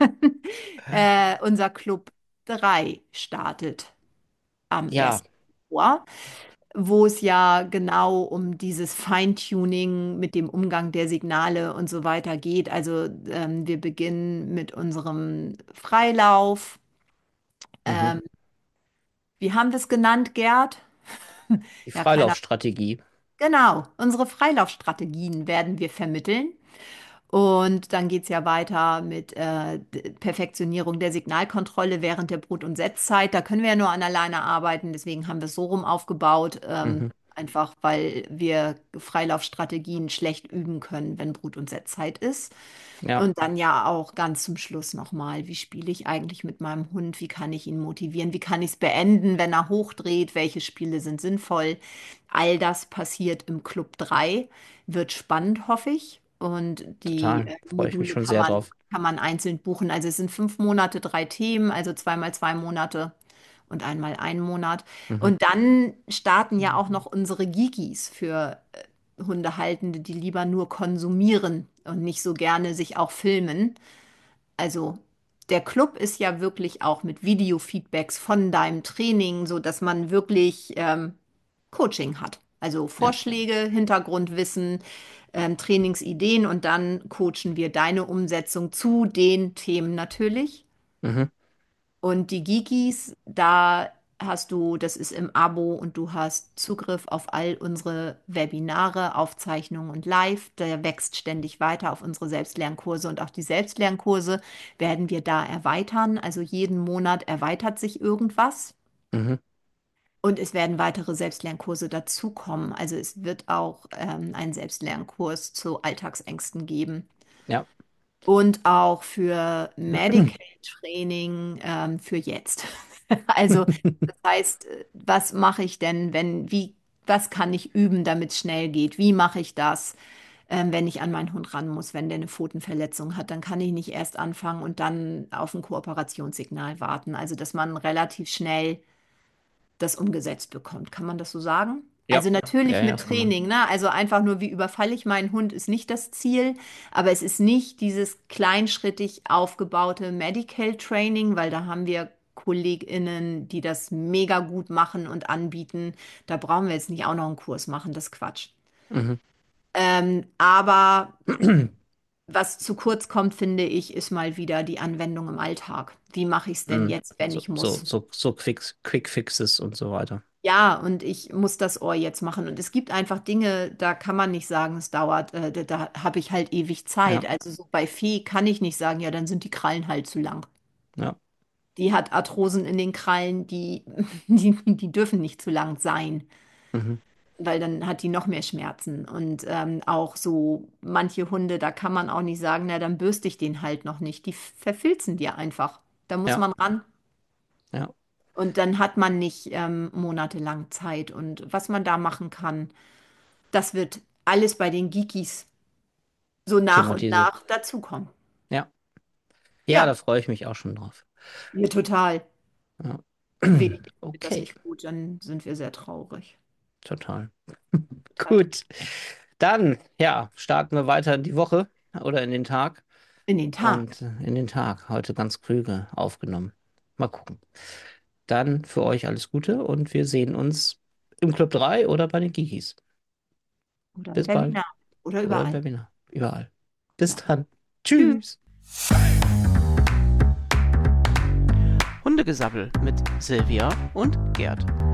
Speaker 2: äh, unser Club drei startet am
Speaker 1: Ja,
Speaker 2: ersten Februar, wo es ja genau um dieses Feintuning mit dem Umgang der Signale und so weiter geht. Also ähm, wir beginnen mit unserem Freilauf.
Speaker 1: mhm.
Speaker 2: Ähm, wie haben wir es genannt, Gerd?
Speaker 1: Die
Speaker 2: Ja, keiner.
Speaker 1: Freilaufstrategie.
Speaker 2: Genau, unsere Freilaufstrategien werden wir vermitteln. Und dann geht es ja weiter mit äh, D- Perfektionierung der Signalkontrolle während der Brut- und Setzzeit. Da können wir ja nur an alleine arbeiten, deswegen haben wir es so rum aufgebaut. Ähm,
Speaker 1: Mhm.
Speaker 2: einfach weil wir Freilaufstrategien schlecht üben können, wenn Brut- und Setzzeit ist.
Speaker 1: Ja,
Speaker 2: Und dann ja auch ganz zum Schluss nochmal, wie spiele ich eigentlich mit meinem Hund? Wie kann ich ihn motivieren? Wie kann ich es beenden, wenn er hochdreht? Welche Spiele sind sinnvoll? All das passiert im Club drei. Wird spannend, hoffe ich. Und die
Speaker 1: total.
Speaker 2: äh,
Speaker 1: Freue ich mich
Speaker 2: Module
Speaker 1: schon
Speaker 2: kann
Speaker 1: sehr
Speaker 2: man,
Speaker 1: drauf.
Speaker 2: kann man einzeln buchen. Also es sind fünf Monate, drei Themen, also zweimal zwei Monate und einmal einen Monat.
Speaker 1: Mhm.
Speaker 2: Und dann starten ja auch noch unsere Geekies für äh, Hundehaltende, die lieber nur konsumieren und nicht so gerne sich auch filmen. Also der Club ist ja wirklich auch mit Video-Feedbacks von deinem Training, so dass man wirklich ähm, Coaching hat. Also
Speaker 1: Ja.
Speaker 2: Vorschläge, Hintergrundwissen, ähm, Trainingsideen und dann coachen wir deine Umsetzung zu den Themen natürlich.
Speaker 1: Mhm.
Speaker 2: Und die Geekies, da hast du, das ist im Abo und du hast Zugriff auf all unsere Webinare, Aufzeichnungen und Live. Der wächst ständig weiter auf unsere Selbstlernkurse und auch die Selbstlernkurse werden wir da erweitern. Also jeden Monat erweitert sich irgendwas.
Speaker 1: Mhm.
Speaker 2: Und es werden weitere Selbstlernkurse dazukommen. Also es wird auch ähm, einen Selbstlernkurs zu Alltagsängsten geben.
Speaker 1: Ja.
Speaker 2: Und auch für Medical Training ähm, für jetzt. Also, das heißt, äh, was mache ich denn, wenn, wie, was kann ich üben, damit es schnell geht? Wie mache ich das, ähm, wenn ich an meinen Hund ran muss, wenn der eine Pfotenverletzung hat? Dann kann ich nicht erst anfangen und dann auf ein Kooperationssignal warten. Also, dass man relativ schnell das umgesetzt bekommt. Kann man das so sagen?
Speaker 1: Ja.
Speaker 2: Also natürlich
Speaker 1: Ja, ja,
Speaker 2: mit
Speaker 1: kann man.
Speaker 2: Training, ne? Also einfach nur, wie überfalle ich meinen Hund, ist nicht das Ziel, aber es ist nicht dieses kleinschrittig aufgebaute Medical Training, weil da haben wir KollegInnen, die das mega gut machen und anbieten. Da brauchen wir jetzt nicht auch noch einen Kurs machen, das ist Quatsch.
Speaker 1: Mhm.
Speaker 2: Ähm, aber was zu kurz kommt, finde ich, ist mal wieder die Anwendung im Alltag. Wie mache ich es denn
Speaker 1: Mhm.
Speaker 2: jetzt, wenn
Speaker 1: So,
Speaker 2: ich
Speaker 1: so,
Speaker 2: muss?
Speaker 1: so, so Quick, Quick Fixes und so weiter.
Speaker 2: Ja, und ich muss das Ohr jetzt machen. Und es gibt einfach Dinge, da kann man nicht sagen, es dauert, äh, da, da habe ich halt ewig Zeit.
Speaker 1: Ja.
Speaker 2: Also so bei Vieh kann ich nicht sagen, ja, dann sind die Krallen halt zu lang.
Speaker 1: Ja.
Speaker 2: Die hat Arthrosen in den Krallen, die, die, die dürfen nicht zu lang sein,
Speaker 1: Mhm.
Speaker 2: weil dann hat die noch mehr Schmerzen. Und ähm, auch so manche Hunde, da kann man auch nicht sagen, na, dann bürste ich den halt noch nicht. Die verfilzen dir einfach. Da muss
Speaker 1: Ja.
Speaker 2: man ran.
Speaker 1: Ja.
Speaker 2: Und dann hat man nicht ähm, monatelang Zeit. Und was man da machen kann, das wird alles bei den Geekies so nach und
Speaker 1: Thematisiert.
Speaker 2: nach dazukommen.
Speaker 1: Ja. Ja, da
Speaker 2: Ja,
Speaker 1: freue ich mich auch schon drauf.
Speaker 2: mir total.
Speaker 1: Ja.
Speaker 2: Wenig wird das
Speaker 1: Okay,
Speaker 2: nicht gut, dann sind wir sehr traurig.
Speaker 1: total.
Speaker 2: Ja.
Speaker 1: Gut. Dann, ja, starten wir weiter in die Woche oder in den Tag.
Speaker 2: In den Tag.
Speaker 1: Und äh, in den Tag. Heute ganz Krüge aufgenommen. Mal gucken. Dann für euch alles Gute und wir sehen uns im Club drei oder bei den Kikis.
Speaker 2: Oder im
Speaker 1: Bis bald.
Speaker 2: Webinar. Oder
Speaker 1: Oder im
Speaker 2: überall.
Speaker 1: Webinar. Überall. Bis
Speaker 2: Ja.
Speaker 1: dann.
Speaker 2: Tschüss.
Speaker 1: Tschüss. Hundegesabbel mit Silvia und Gerd.